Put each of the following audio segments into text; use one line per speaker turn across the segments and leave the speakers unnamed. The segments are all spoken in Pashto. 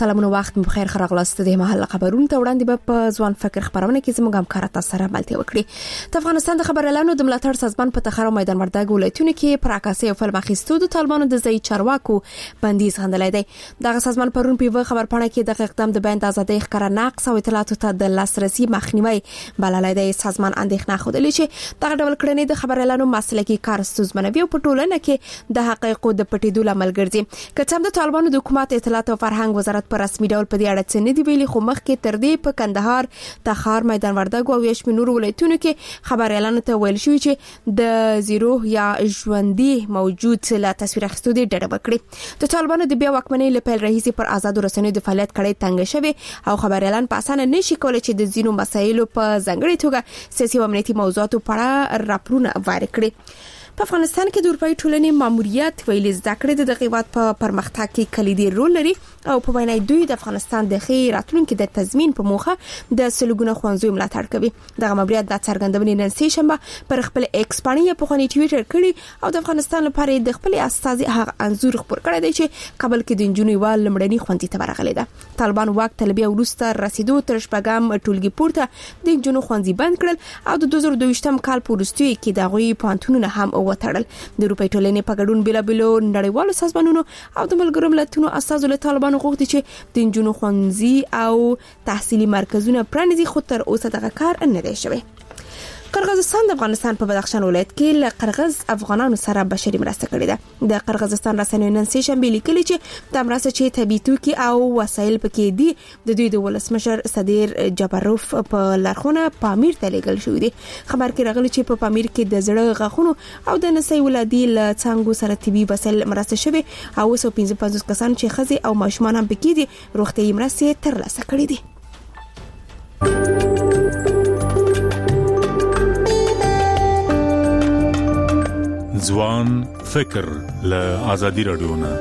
سلامونه وخت بخیر خراغلاست د محل خبرونه ته وړاندې په ځوان فکر خبرونه کې زموږ همکار تاسو سره ملتیا وکړي. د افغانستان د خبرلانو د ملاتړ سازمان په تخرو میدان وردګ ولایتونو کې پر عکاسي او فلم اخیستو د طالبانو د ځای چارواکو بندیز غندلای دی. دغه سازمان پرون په خبرپاڼه کې د اقدام د بیان د ازادۍ ښکارا نقص او اطلاعاتو ته د لاسرسي مخنیوي بللای دی. سازمان اندېښنه خوده چې دغه ډول کړنې د خبرلانو مسلکي کار ستونزمنوي او په ټولنه کې د حقایقو د پټېدو لامل ګرځي. کله د طالبانو د حکومت اطلاعات او فرهنګ وزارت په رسمي ډول په دې اړه څه نه دی ویلي، خو مخکې تر دې په کندهار، تخار، میدان وردګ او یشمن نور ولایتونو کې خبريالانو ته ویل شوی چې د زیرو یا ژوندۍ موجود له تصویر اخیستو د ډډه وکړي. د طالبانو د بیا واکمنۍ له پیل راهیسې پر آزادو رسنیو د فعالیت کړي تنګ شوی او خبريالان په اسانه نشي کولای چې د زینو مسایلو په ځنګړې توګه سیاسي او امنیتي موضوعاتو په اړه راپورونه وړاندې کړي. په افغانستان کې د اروپאי ټولنې ماموریت ویلي زده کړې د دغه په پرمختګ کې کلیدي رول لري او په وینا دوی د افغانستان د خیر راتلونکو د تضمین په موخه د سلګونه خوانزوی ملاتړ کوي. دغه ماموریت د څرګندونې نن سه شنبه پر خپل ایکس باندې په خونی ټویټر کړی او د افغانستان لپاره د خپل استازي هغه انزور خبر کړی دی چې کابل کې د انجونی وال لمړني خوندې ته ورغلي ده. طالبان واک طلبي او روسته رسیدو تر شپږم ټولګي پورته د انجونو خوندې بند کړل او د 2022م کال په وروستیو کې د غوي پانتونونه هم وتړل. د اروپאי ټولنې په ګډون بلابلو نړیوالو سازمانونو او د ملګرو ملتونو اساسو له طالبانو غوښتي چې د انجونو خوندې او تحصیلي مرکزونه پرانیزي، خو تر اوسه دغه کار نه دی شوی. قرغیزستان د افغانستان په بدخشان ولایت کې له قرغیز افغانانو سره بشري مرسته کړې ده. د قرغیزستان رسنیو نن سه شنبه لیکلي چې د مرسته چې طبي توکي او وسایل پکې دي د دوی د ولسمشر صدیر جبروف په لارښوونه پامیر ته لېږل شوی دی. خبر کې راغلی چې په پامیر کې د زړه غاښونو او د نسي ولادي له څنګه سره طبي وسایل مرسته شوی او 155 کسان چې خزي او ماشومان هم پکې دي روغتيایي مرسته ترلاسه کړې دي.
ځوان فکر له آزادي رادیو نه.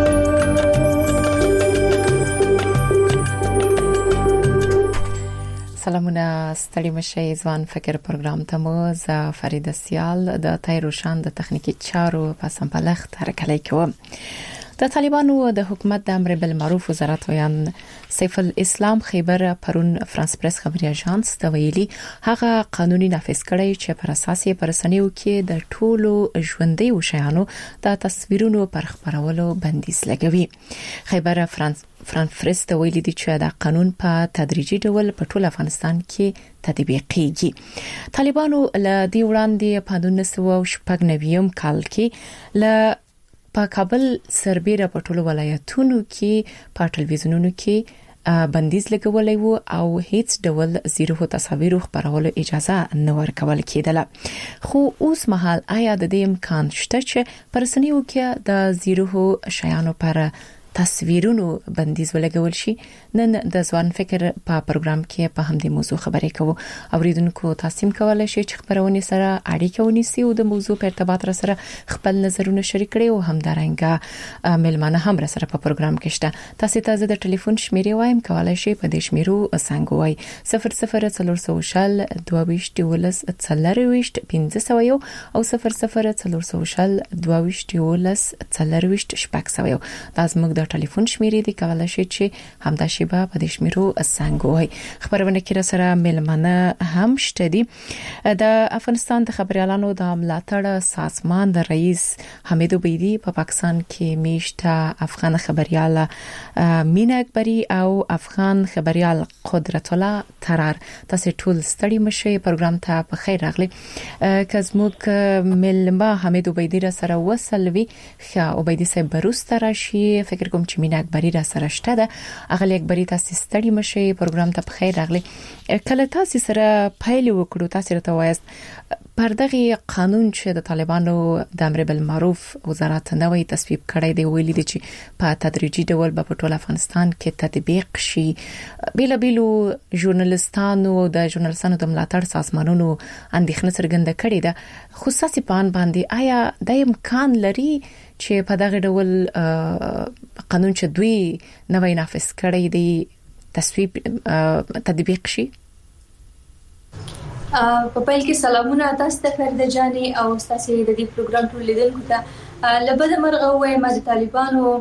سلامونه، ستړي مشه. ځوان فکر پروګرام ته مو ز فرید سیال د تایروشان د تخنیکی چارو په سمپلخت هرکلی کوم. د طالبانو د حکومت د امر بالمعروف وزارت ویان سیف الاسلام خیبر پرون فرانس پریس خبري اژانس ته ویلي هغه قانوني نافذ کړی چې پر اساس یې پر سنیو کې د ټولو ژوندۍ وشیانو د تصویرونو پر خبرولو بندیز لګوي. خیبر فرانس پریس ته ویلي دی چې دا قانون په تدریجي ډول په ټول افغانستان کې تطبیقیږي. طالبانو له دې وړاندې په 1999 کال کې له په کابل سربېره په ټولو ولایتونو کې په ټلویزیونونو کې بندیز لګولای وو او هیڅ ډول زیرو تصاویر خبرولو اجازه نه ورکول کېدله. خو اوس مهال آیا د دې امکان شته چې پرسنیو کې د زیرو شیانو پر تصویرونو بندیز ولګول شي؟ نن د ځوان فکر په پروګرام کې په همدې موضوع خبرې کوو. اوریدونکو تاسو کولای شئ چې خبرونه سره اړیکه ونیسئ او د موضوع په ارتباط سره خپل نظرونه شریک کړئ او همدارنګه ملمانه هم سره په پروګرام کې شته. تاسو ته د ټلیفون شمیرې وایم، کولای شئ په دې شمیرو څنګه وای 0040 22 40 1500 او 0040 22 40 شپږ. دا زموږ د ټلیفون شمیرې دي، کولای شئ چې همدا شیبه په دې شمیرو څنګه وای. خبرونه کې سره ملمنه هم شته دي. د افغانستان د خبريالانو د ملاتړ سازمان د رئیس حمید عبیدی په پاکستان کې میشته افغان خبريال مینا اکبری او افغان خبريال قدرت الله ترار. تاسو ټول ستړي مشه، پروګرام ته په خیر راغلی. کزموک ملما حمید عبیدی را سره وسلوي خا عبیدی صاحب بروست راشي. فکر کوم چې مینا اکبری را سره شته ده. اغلی اکبری تاسو ستړي مشه، پروګرام ته په خیر راغلی. کله تاسو سره پایل وکړو، تاسو ته وایست پر دغه قانون چې د طالبانو د امر بالمعروف وزارت نوې تصویب کړی دی، ویلي دي چې په تدریجي ډول په ټول افغانستان کې تطبیق شي. بیلابیلو ژورنالستانو د ژورنالستانو د ملاتړ سازمانونو اندېښنه څرګنده کړې ده. خصوصي پان باندې آیا د امکان لري چې په دغه ډول قانون چې دوی نوې نافذ کړی دی تصویب تطبیق شي؟
په پیل کې سلامونه تاسو ته فرده جاني او تاسو د دې پروګرام ټول لیدونکو ته لبد مرغه وایم. د طالبانو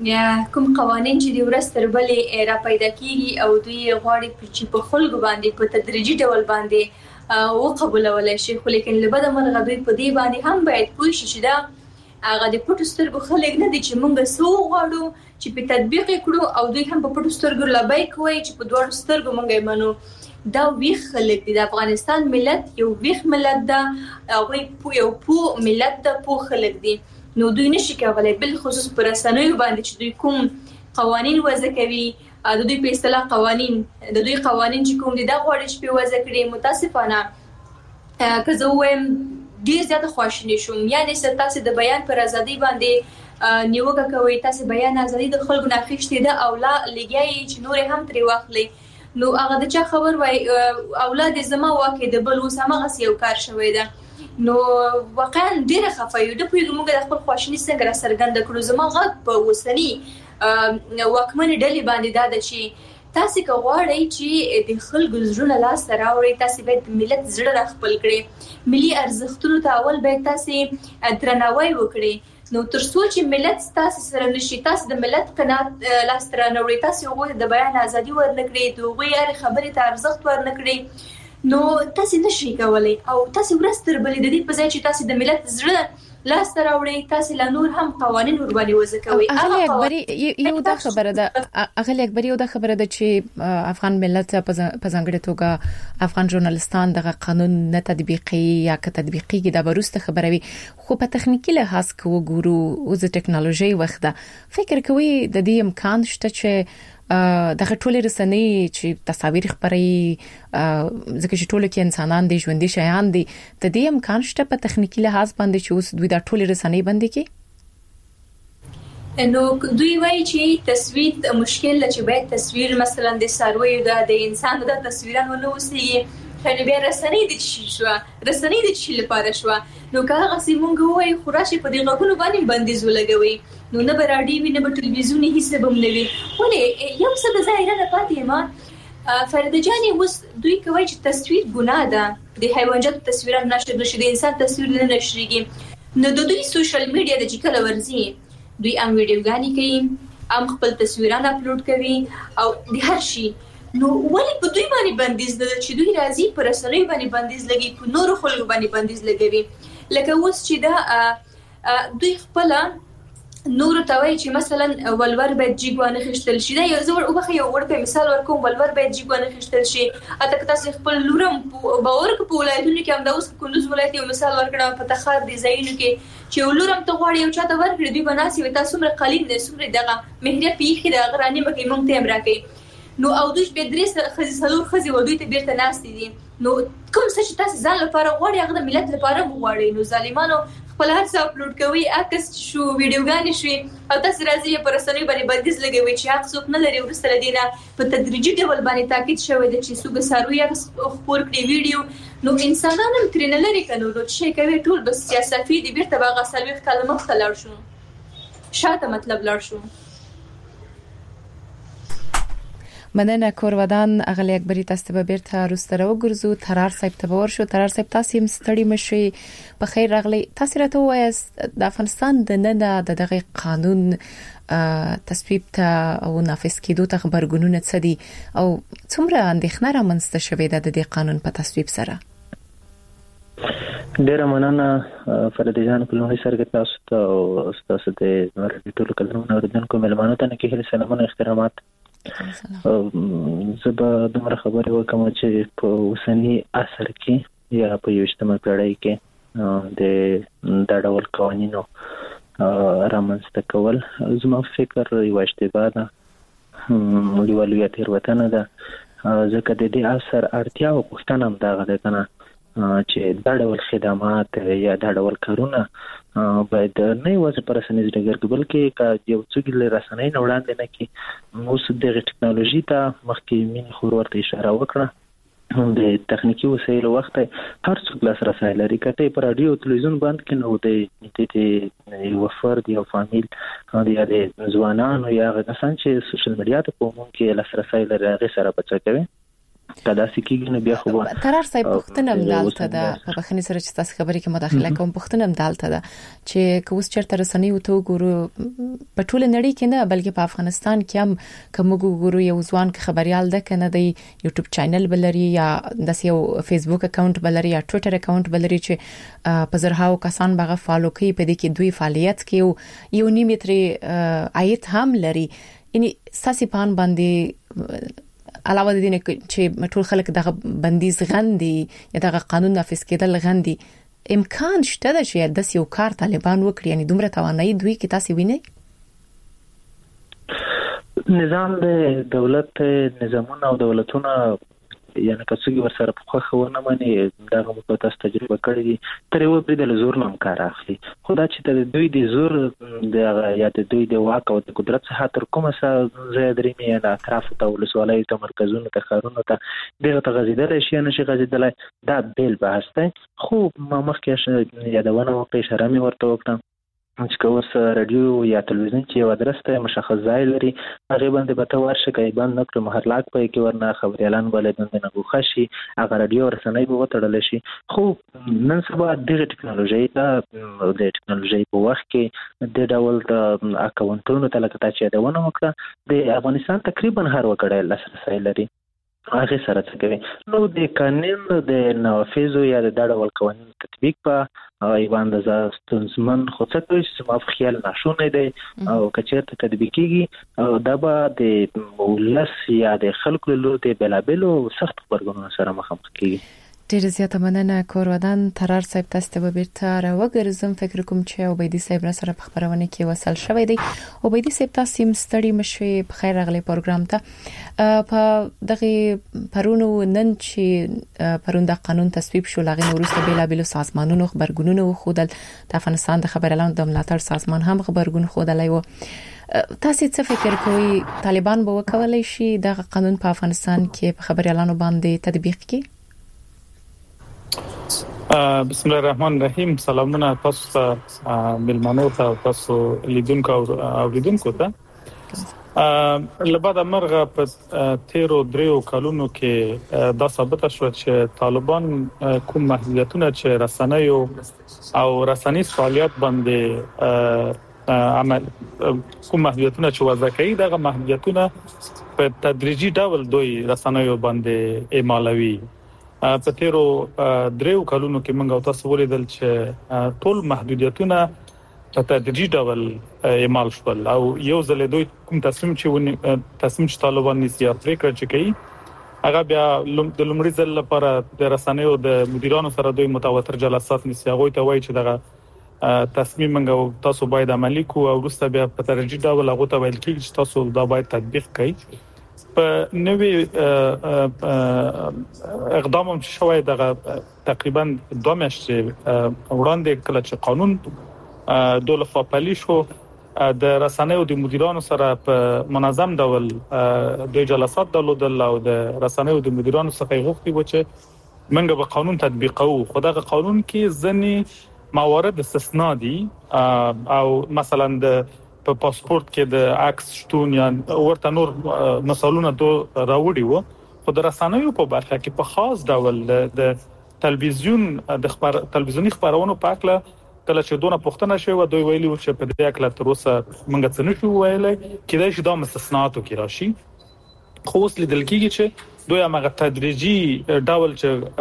یا کوم قوانين چې د ورځ تر بلې را پیدا کیږي او دوی غواړي چې په خلکو باندې په تدریجي ډول باندې وقبولولای شي، خو لیکن لبد مرغه دوی په دې باندې هم باید پوه شي چې دا هغه د پټو سترګو خلک نه دي چې موږ سو غواړو چې په تطبیق کړو او دوی هم په پټو سترګو لبای کوي چې په دوه سترګو موږ یې منو. دا ویخ خلک دي، د افغانستان ملت یو ویخ ملت ده، هغه یو پو ملت ده، پو خلک دي. نو دوی نشي کولای بل خصوص پر رسنیو باندې چې دوی کوم قوانين وضع کوي، د دوی په اصطلاح قوانين چې کوم دي دا غواړي چې په وضع کړي. متاسفانه که زه وایم ډیر زیات خواشینی شوم، یعنی تاسو د بیان پر ازادي باندې نیوکه کوي، تاسو بیان ازادي د خلکو نه اخیستې ده او لا لګیای چې نور هم تری واخلي. نو هغه د چا خبر وای اولاد زما واکې د بل وسامه یو کار شوی ده. نو واقعا ډیره خفه یو د پیغمبر د خپل خواشینی څنګه را څرګند کړو. زما غږ په وسنی واکمن ډلې باندې دا د چې تاسو غواړئ چې د خلکو زړه لاس راوړي، تاسو باید ملت زړه راخپل کړئ، ملي ارزښتونو ته اول باید تاسو درناوی وکړئ. نو تر څو چې ملت تاسو سره نشي، تاسو د ملت قناعت لاس راوړي، تاسو هغه د بیان ازادي ورنکړئ، دوی هر خبرې ته ارزښت ورنکړئ، نو تاسو نشئ کولای. او تاسو ورستر بلې د دې په ځای چې تاسو د ملت زړه لاس راوړي، تاسو لا نور هم قوانين ور باندې وضع کوي.
اغلی اکبری یو دا خبره ده چې افغان ملت په ځانګړي توګه افغان ژورنالستان دغه قانون نه تطبیقي یا که تطبیقي د بروسته خبروي، خو په تخنیکی لحاظ کو ګورو او د ټکنالوژي وخت ده، فکر کوي د دې امکان شته چې دغه ټول رسنۍ چې تصاویر خبري ځکه چې ټول کې انسانان دي، ژوندۍ شیان دي، د دې امکان شته په تخنیکی لحاظ باندې چې اوس دوی دا ټول رسنۍ باندې کې
نو دوی وایي چې تصویر مشکل چې باید تصویر مثلا د ساروی د انسان د تصویرانو نو وسیږي، خلک به رسنۍ د چی لپاره شو. نو که هغه سیمونګ وایي خوراشي په دې غوږونو باندې بندیز ولګوي، نو نه به راډیو وي نه به ټلویزیوني هیڅ به هم نه وي. ولې یو څه د ظاهره نه پاتې ما فرید جاني اوس دوی کوي چې تصویر ګناه ده، د حیواناتو تصویرونه نشر نشي، د انسان تصویر نه نشريږي. نو د دوی سوشل میډیا د چکل ورزي دوی ام ویډیوګانی کوي، ام خپل تصویرونه اپلوډ کوي او د هر شي. نو ولې په دوی باندې بندیز ده چې دوی راځي پر رسنۍ باندې بندیز لګي، په نور خلکو باندې بندیز لګوي. لکه اوس چې دا دوی خپل نور ته وایي چې مثلا ولور باید جیګوانه خشتل شي. دا یو زور وبخه یو ورته مثال ورکوم، ولور باید جیګوانه خشتل شي. اته تاسو خپل لورم باور په ولایتونو کې هم دا اوس کندوز ولایت یو مثال ورکړم په تخار دي ځایونو کې چې لورم ته غواړي یو چاته ورکړي، دوی بناسي وي تاسو مر قلیل نه سمره دغه مهریه پیخي د غرانې مکه مونږ ته امراکي. نو او دوی به درې خزي خزي ودوی ته بیرته ناشتي دي. نو کوم څه چې تاسو ځان لپاره غواړي هغه د ملت لپاره غواړي. نو ظالمانو خپل هر څه اپلوډ کوي، عکس شو ویډیوګانې شوي او تاسو راځي پر رسنۍ باندې بندیز لګوي چې حق څوک نه لري. ورسره دینه په تدریجي ډول باندې تاکید شوی دی چې څوک ساروي خبر کړي ویډیو. نو انسانانو ترنه لري کنو چې کوي ټول بس سیاسي دي بیرته باغ سلوي کلمه خلل شو شاته مطلب لار شو.
مننه کورودان اغلی اکبری تاسو به بیرته روستره وګرځو. ترار صاحب ته ورشو. ترار صاحب تاسو هم ستړي مشي، په خیر راغلی. تاسو راته وایاست د افغانستان د نن د دغه قانون تصویب ته او نافذ کېدو ته خبرګونونه څه دي او څومره اندېښنه رامنځته شوې ده د دې قانون په تصویب سره؟
ډیره مننه فرید جان، په لومړي سر کې تاسو ته او تاسو د ټولو کلمو اوریدونکو ملمانو ته کې هیله سلامونه احترامات. زه به دومره خبرې وکم چې په اوسني عصر کې یا په 21مه پیړۍ کې د ډول قوانینو رامنځته کول زما فکر یو اشتباه ده، یو لویه تېروتنه ده، ځکه د دې عصر اړتیا او غوښتنه هم دغه ده کنه چې دا ډول خدمات یا دا ډول کارونه باید نه یوازې پر رسنیز ډګر کې بلکې یو څوک له رسنۍ نه وړاندې نه کې اوس د ټکنالوژي ته مخکې مين خور ورته اشاره وکړه. د تخنیکی وسایلو وخت هر څوک لاسرسي لري، کته پر رادیو تلویزیون باندې کې نو د یو فرد یو فامیل یا د ځوانانو یا کسان چې سوشل میډیا ته په عموم کې لاسرسي لري هغه سره بچا کوي. کدا سکیږي نه بیا خو
ترار صاحب پښتنم دالته ده په بخنی سره چې تاسو خبرې کې مداخله کوم پښتنم دالته ده چې کوس چرته رسنۍ وته ګورو په ټوله نړۍ کې نه بلکې په افغانستان کې هم کوم ګورو یو ځوان خبريال ده کنه د یوټیوب چینل بلري یا د یو فیسبوک اکاونټ بلري یا ټوئیټر اکاونټ بلري چې په زرهاو کسان بغه فالو کوي په دې کې دوی فعالیت کوي یو نیمتري آیت هم لري یعنی ساسي پان باندې علاوه د دې نه چې ټول خلک دغه بندیز غندي یا دغه قانون نافذ کېدل غندي امکان شته چې د یو کار طالبان وکړي یعنی دومره توانایي دوی کې تاسو وینئ
نظام د دولت نظامونه او دولتونه یعنی کڅوګي ورسره په خوښونه باندې دغه په تاسو تجربه کړې دي تر یو پرې د زور نام کار اخلي خدای چې د دوی د زور د یا د دوی د واک او د قدرت څخه تر کومه زه درې مې نه اطراف ته ولسوالۍ ته مرکزونو ته خارونو ته دغه تغذیدل شي نه شي غزیدلای دا بیل بحث دی خو ما مخکې یادونه وکړه اشاره مې ورته وکړه چې کوس رادیو یا تلویزیون چې یو ادرس ته مشخص ځای لري هغه باندې به ته ورشه کوي باندې نکړه مهرلاک پې کې ورنه خبريالان بلې باندې نه غوښه شي هغه رادیو رسنۍ به وتړل شي خو نن سبا د ټکنالوژي په وخت کې د ډول د اکاونټونو ته لکه چې دا ونه وکړه د افغانستان تقریبا هر وګړی لاسرسي لري هغه سره څه کوي نو د قانون د نافذ یا د ډول قوانین تطبیق په ایوان د ستونزمن خو څه کوي چې ما په خیال ناشونه دی او کچېرته تطبیقيږي دا به د ولس یا د خلکو له لوري بلابلو سخت خبرګونونو سره مخامخ کیږي
ډیر زیاته مننه کورودان ترار صاحب تاسو ته بیرته راوګرځم فکر کوم چې عبیدی صاحب را سره په خبرونه کې وصل شوی دی عبیدی صاحب تاسو مستړی مشوي په خیر راغلی پروګرام ته په دغه پرونو نن چې پرونده قانون تصویب شو لاغې وروسته بلابل سازمانونو خبرګونونه خودل د افغانستان د خبريالانو د ملاتړ سازمان هم خبرګون خودلای و تاسو څه فکر کوئ طالبان به وکولای شي د قانون په افغانستان کې په خبريالانو باندې تطبیق کړي
بسم الله الرحمن الرحیم سلامونه تاسو ملمنو ته تاسو لیدونکو او اوریدونکو ته لبعد مرغه په 13 کلونو کې دا ثابت شو چې طالبان کوم محدودیتونه چې رسنۍ او رسنۍ فعالیت باندې عمل کوم محدودیتونه چې وضع کوي دغه محدودیتونه په تدریجي ډول دوی رسنۍ باندې اعمالوي په 13 کلونو کې موږ تاسو ولیدل چې ټول محدودیتونه په تدریجي ډول اعمال شول او یو ځل دوی کوم تصمیم چې طالبان نسي افریقا چې کوي هغه بیا د لومړي ځل لپاره د رسنیو د مدیرانو سره دوی متواتر جلسات نسي هغه ته وایي چې دغه تصمیم موږ تاسو باید عملي کوو او وروسته بیا په تدریجي ډول هغه ته ویل کیږي چې تاسو دا باید تطبیق کړئ په نوې اقدام هم شوی دغه تقریبا 2 میاشتې وړاندې کله چې قانون دولت پالی شو د رسنیو د مدیرانو سره په منظم ډول د جلسات درلودل او د رسنیو د مدیرانو څخه غوښتي و چې موږ به قانون تطبیقو خو دغه قانون کې ځنې موارد استثناء دي او مثلا د په پاسپورت کې د عکس شتون یا ورته نور مسالونه راوړي وو خو د رسنیو په برخه کې په خاص ډول د تلویزیونی خبرونو په اړه کله چې دونه پوښتنه شوه دوی ویلي چې په دې اړه تر اوسه موږ څه نشو ویلای کله چې دا مستثناءاتو کې راشي خو اوس لیدل کېږي چې دوی هغه تدریجي ډول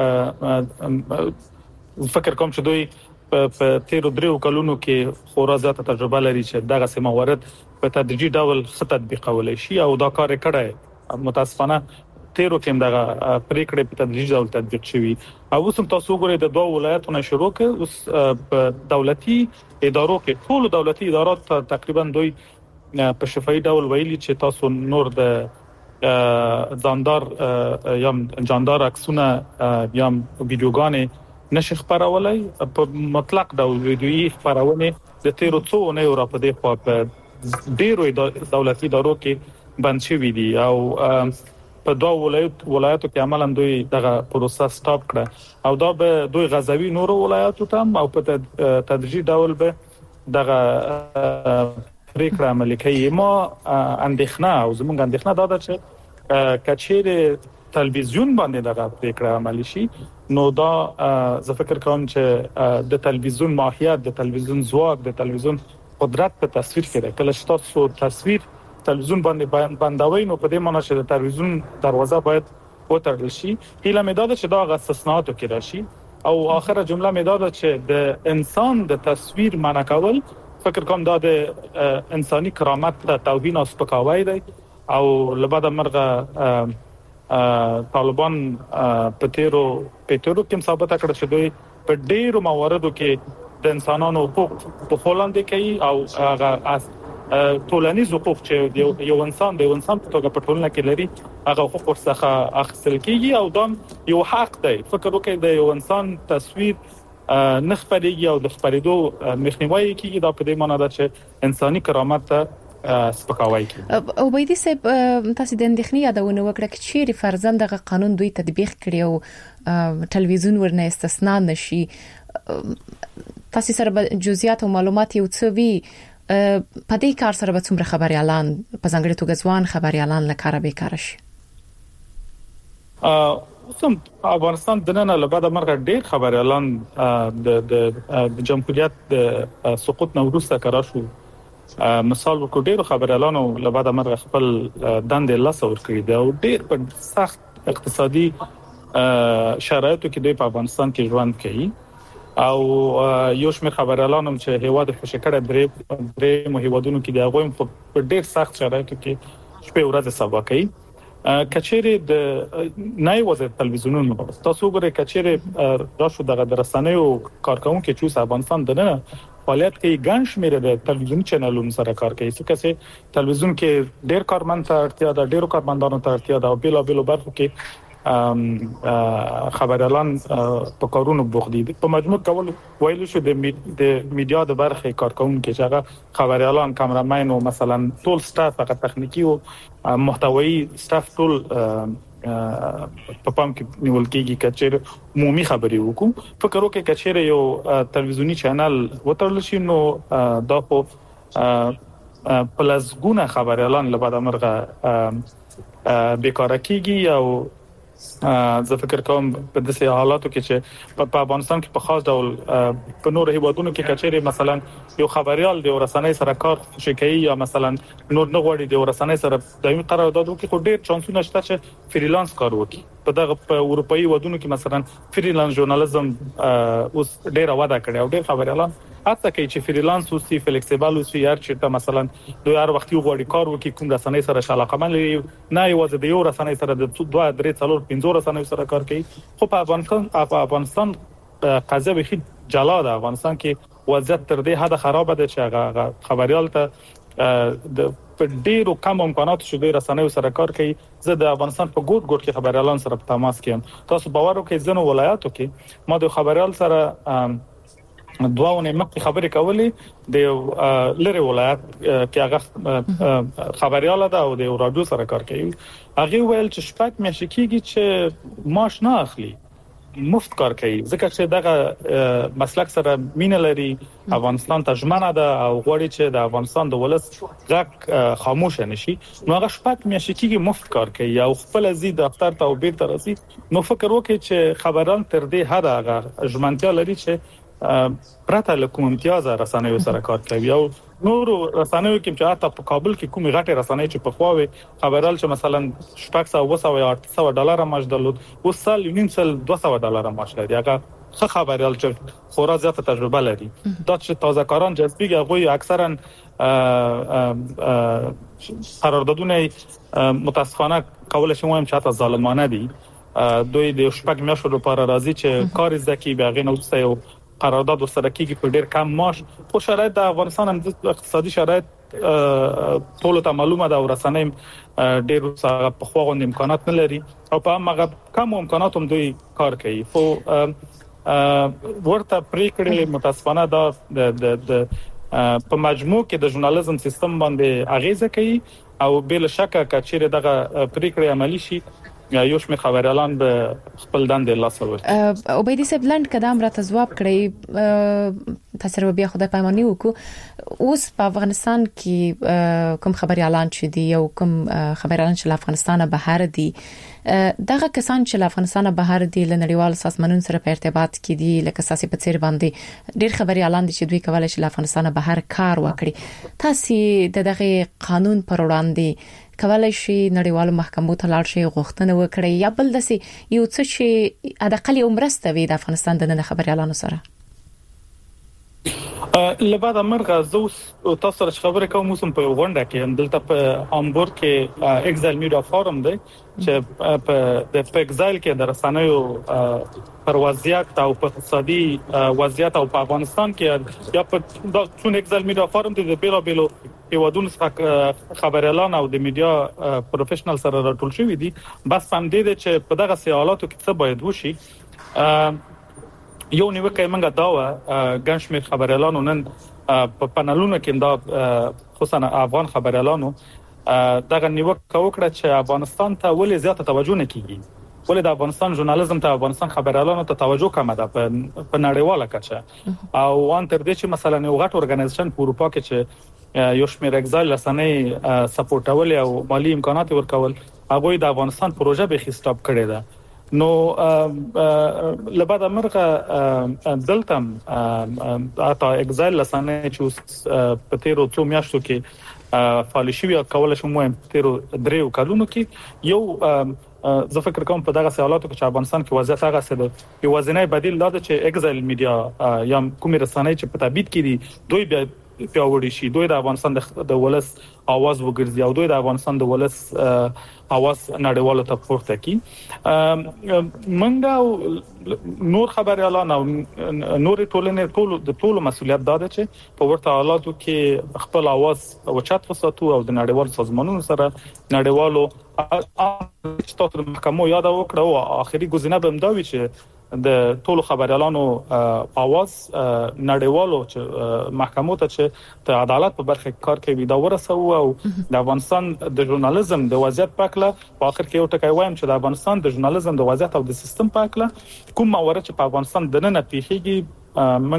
چې فکر کوم چې دوی په 13 کلونو کې خورا زیاته تجربه لري چې دغه سماورت په تدریجي ډول ختمول شي او دا کار کړه متاسفانه 13 کې دغه پریکړه په تدریجي ډول تطبیق شوی او اوس تاسو ګورئ د 2 ولایتونو شروع کې اوس په دولتي ادارو کې ټول دولتي ادارات تقریبا دوی په شفاهي ډول ویلي چې تاسو نور د جاندار عکسونه یا ویډیوګانې نشي خبرولای په مطلق ډول ویډیويي خبرونه د 13 نه یو را په دې خوا په ډیرو دولتي ادارو کې بند شوی دي او په 2 ولایتو کې عملاً دوی دغه پروسه سټاپ کړه او دا به دوی غزوی نور ولایتو ته او په تدریجي ډول به دغه پریکړه عملي کوي ما اندېښنه او زموږ اندېښنه دا ده چې کچېره تلویزیون باندې دغه پریکړه عملی شي نو دا زه فکر کوم چې د تلویزیون ماهیت د تلویزیون ځواک د تلویزیون قدرت په تصویر کې ده کله چې تاسو تصویر تلویزیون باندې بندوي نو په دې معنی چې د تلویزیون دروازه باید وتړل شي هیله مې ده چې دا استثناءات کې راشي او اخره جمله مې ده چې د انسان د تصویر منع کول فکر کوم دا د انساني کرامت ته توهین او سپکاوی دی او لبعد مرغه طالبان په تیرو کې ثابت کړ چې دوی په ډیرو مواردو کې د انسانانو حقوق په خلاندې کوي او هغه ټولنیز حقوق چې یو انسان په توګه په ټولنه کې لري هغه حقوق ورڅخه اخیستل کیږي او دا یو حق دی فکر وکړئ د یو انسان تصویر نخپریږي او د خپرېدو مخنیوي کیږي دا په دې معنی ده چې انساني کرامت ته سپکاوی کوي
او بيدي صاحب تاسو د اندېښنې یادونه وکړه چې چیرې فرضاً دغه قانون دوی تطبیق کړي او ټلویزیون ورنه استثناء نشي تاسو سره جزئیات او معلومات یو څه وی په دې کار سره به څومره خبريالان په ځانګړي توګه ځوان خبريالان لکاره به کار شي
کوم افغانستان د نن له بعد مرګ ډېر خبريالان د جمهوریت د سقوط نو وروسته قرار شو مثال ورکو ډېر خبريالانو له بعد مرګ خپل دندې لاس ور کړی دا او ډېر په سخت اقتصادي شرایطو کې د افغانستان کې ژوند کوي او یو شمېر خبريالانو چې هیواد خوشی کړه درې مهیوادونو کې د هغوی په ډېر سخت شرایطو کې شپه ورځ سبا کوي کچېره د نای وزارت تلویزیونونو تاسو ګورئ کچېره راشو د رسنیو کارکونکو چې افغانستان دنه فعالیت کوي ګڼ شمېر د تلویزیون چینلونو سره کار کوي څنګه تلویزیون کې ډېر کارمند ته اړتیا ده ډېر کارمندانو ته اړتیا ده او بل برخو کې خبريالان په کارونو بوخت دي په مجموع کول ویل شو د میډیا د برخې کارکونکو چې هغه خبريالان کامرامین او مثلا ټول سټاف فقط تخنیکی او محتوایی سټاف ټول په پام کې نیول کېږي چې عمومي خبري وکړو فکر وکړئ چې یو تلویزیونی چینل وترل شي نو دا په پلازګونه خبريالان له بعد مرغه بیکاره کېږي او زه فکر کوم په داسې حالاتو کې چې په افغانستان کې په خاص ډول په نور هیوادونو کې کچېره مثلا یو خبريال د رسنۍ سره کار شي یا مثلا نور نه غوړي د رسنۍ سره دایمي قرارداد وکړي خو ډېر چانسونه شته چې فریلانس کار وکړي په دغه په اروپאי ودونو کې مثلا فریلانس ژورنالیزم اوس ډېر وده کړي او ډېر خبريالان حتی کې چې فریلانس او سی فلیکسیبل او سی چې مثلا دوی هر وخت یو غوړي کار وکړي کوم رسنۍ سره شلاقمن لري نه یوازې د یو رسنۍ سره د 2 3 4 5 رسنۍ سره کار کوي خو په افغانستان قضیه به جلا ده افغانستان کې وضعیت تر دې حد خراب ده چې خبريال ته د په ډیرو کم امکاناتو چې د رسنیو سره کار کوي زه د افغانستان په ګوټ کې خبريالان سره په تماس کې تاسو باور وکړئ ځنو ولایاتو کې ما د خبريال سره دوونه مخکې خبرې کولې د لری ولایت کې هغه خبريال ده او د رادیو سره کار کوي هغه ویل چې شپږ میاشتې کېږي چې معاش نه اخلي مفت کار کوي ځکه چې دغه مسلک سره مینه لري افغانستان ته ژمنه ده او غواړي چې د افغانستان د ولس غږ خاموش نشي نو هغه شپږ میاشتې کېږي مفت کار کوي او خپل ازي دفتر ته او بیرته راځي نو فکر وکړئ چې خبران تر دې حد هغه ژمنتیا لري چې پرته له کوم امتیاز رسنیو سره کار کوي او نور رسنیو کې چې حتی په کابل کې کومې غټه رسنۍ چې په خواوي خبرال چې مثلا $800 معاش درلود او سال یونیم سال $200 معاش لري هغه څه خبرال چې خورا زیاته تجربه لري دا چې تازه کاران جذبيږي هغه اکثرا قراردادونه متاسفانه کول شي وایم چې حتی ظالمانه دي دوی د شپږ میاشتو لپاره راځي چې کار زکه به غي نو څه قرارداد سره کېږي په ډېر کم معاش خو شرایط د افغانستان د اقتصادي شرایط ټول ته معلومه ده او رسنۍ ډېر څه په خواغوند امکانات نه لري او په هغه کم امکانات هم دوی کار کوي خو ورته پریکړې متاسفانه دا د په مجموع کې د ژورنالیزم سیستم باندې اغیزه کوي او بل شک کچېره دغه پریکړې عملی شي یو شمېر خبريالان به خپل دندې لاس ورکړي
او به دې سبلند قدم را تزواب کړی تاسو بیا خدای پامانی وکړو اوس په افغانستان کې کوم خبريالان چې دی او کوم خبريالان چې افغانستان بهر دي دغه کسان چې افغانستان بهر دي لنړیوال سازمانونو سره په ارتباط کې دي لکه ساسي په څیر باندې ډیر خبريالان دي چې دوی کولای شي افغانستان بهر کار وکړي تاسو دغه قانون پر وړاندې کولای شي نړیوالو محکمو ته لاړ شي غوښتنه وکړي یا بل دسي یو څه چې ادقل عمرسته وي د افغانستان د نن خبريالانو سره
لبعد امرغه زوس تاسو سره خبرې کوم موسم په غونډه کې دلته په هامبورګ کې ایگزایل میډیا فورم دی چې په ایگزایل کې د رسنیو پر وضعیت او په اقتصادي وضعیت او په افغانستان کې یا په څون ایگزایل میډیا فورم د بیلو یوادون خبريالان او د میډیا پروفیشنل سره راټول شوی دي بس هم دي چې په دغه سیالاتو کې څه باید وشي یو نیوکه منګه دا ګنشمیر خبريالانو نن په پانلونو کې دا خصوصا افغان خبريالانو دغه نیوکه وکړه چې افغانستان ته ولې زیاته توجه نه کیږي ولې د افغانستان ژورنالیزم ته افغانستان خبريالانو ته توجه کم ده په نړیواله کچه او وان تر دې چې مثلا یو غټ اورګنایزیشن په اروپا کې چې یو شمېر ایگزایل لسنې سپورټول او مالی امکانات ورکول هغه د افغانستان پروژه به خستاب کړی ده نو لبعد امرغه دلتم اته ایگزایل لسنې چې په تیرو څو میاشتو کې فعالیشي کول شو مو تیرو دریو کلونو کې یو زه فکر کوم په دغه سوالاتو کې چې افغانستان کې وضعیت هغه څه ده یو وزنای بدیل دا چې ایگزایل میډیا یا کومې رسنۍ چې په تبعید کې دي دوی بیا پیاوړي شي دوی د افغانستان د ولس आवाज وګرځي او دوی د افغانستان د ولس आवाज نړیوالو ته پورته کی منګه نور خبريالان او نور ټولنې ټول مسولیت دا ده چې په ورته حالاتو کې خپل आवाज اوچت وساتو او د نړیوالو سازمانونو سره نړیوالو تاسو محکمو یاد وکړو او اخري ګزینه به مداوي چې د ټولو خبريالانو आवाज نړیوالو چې محکمو ته چې د عدالت په برخه کې کار کوي دا ورسو او د افغانستان د ژورنالیزم د وضعیت په اړه په اخر کې یو ټکی وایم چې د افغانستان د ژورنالیزم د وضعیت او د سیستم په اړه کوم موارد چې په افغانستان د نن پیښیږي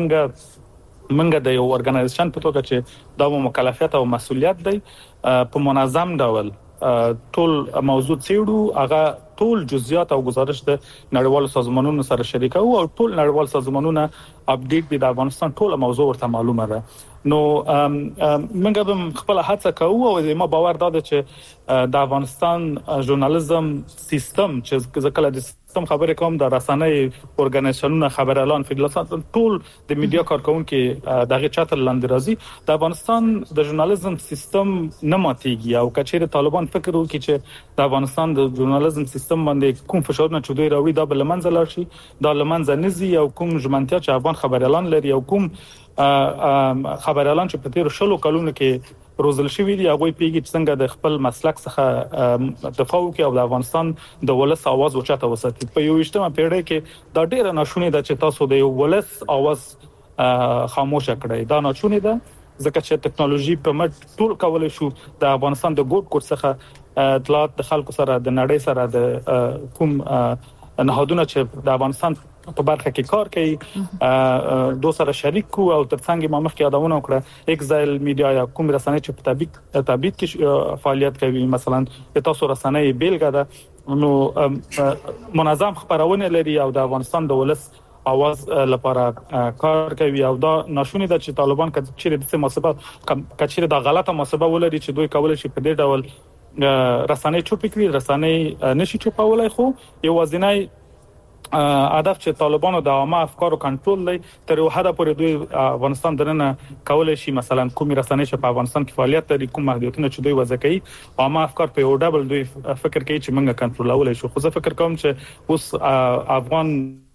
منګه د یو اورګنایزیشن په توګه چې دا مکلفیت او مسولیت دی په منظم ډول ټول موضوع څېړو هغه ټول جزئیات او گزارش د نړیوالو سازمانونو سره شریکو او ټول نړیوال سازمانونه اپډیټ د افغانستان ټول موضوع ورته معلومه ده نو موږ به خپل هڅه کوو او ما باور دا ده چې د افغانستان ژورنالیزم سیستم چې ځکه د سیستم خبرې کوم د رسنۍ اورګنایزیشنونو خبريالان فدراسیون ټول د میډیا کارکونکو دغه چاتر لاندې راځي د افغانستان د ژورنالیزم سیستم نه ماتيږي او کچېره طالبان فکر وکړي چې د افغانستان د ژورنالیزم سیستم باندې کوم فشارونه چې دوی راوړي دا بل منځ لار شي دا لمنځ نزي او کوم ژمنتیا چې افغان خبريالان لري او کوم خبريالان چې په تیر شلو کلونو کې روزل شوی دی هغه پیږي چې څنګه د خپل مسلک څخه دفاع وکړي او د افغانستان د ولس आवाज اوچته وساتي په یو وشتمه پیړۍ کې دا ډیره ناشونی ده چې تاسو د یو ولس आवाज خاموش کړئ دا ناشونی ده ځکه چې ټکنالوژي په مټ ټول کولای شو د افغانستان د ګوټ کوټ څخه اطلاعات د خلکو سره د نړۍ سره د کوم نهادونه چې د افغانستان په برخه کې کار کوي دوه سره شریک کو او ترڅنګ ما مخکې یادونه وکړه ایگزایل میډیا یا کوم رسنۍ چې په تبعید کې فعالیت کوي مثلا تاسو رسنۍ بیلګه ده نو منظم خبرونه لري او د افغانستان د ولس आवाज لپاره کار کوي او دا ناشونی ده چې طالبان کچېره د مسبب کچېره د غلطه مسبب ولري چې دوی کول شي په دې ډول رسنۍ چوپ کړي رسنۍ نشي چوپولای خو یو وزنای هدف چې طالبانو د عامه افکارو کنټرول لري تر یو حد پورې دوی افغانستان درنه کولای شي مثلا کومي رسنۍ چې په افغانستان کې فعالیت لري کوم محدودیتونه چې دوی وضع کوي عامه افکار په یو ډول دوی فکر کوي چې موږ کنټرولولای شو خو زه فکر کوم چې اوس افغان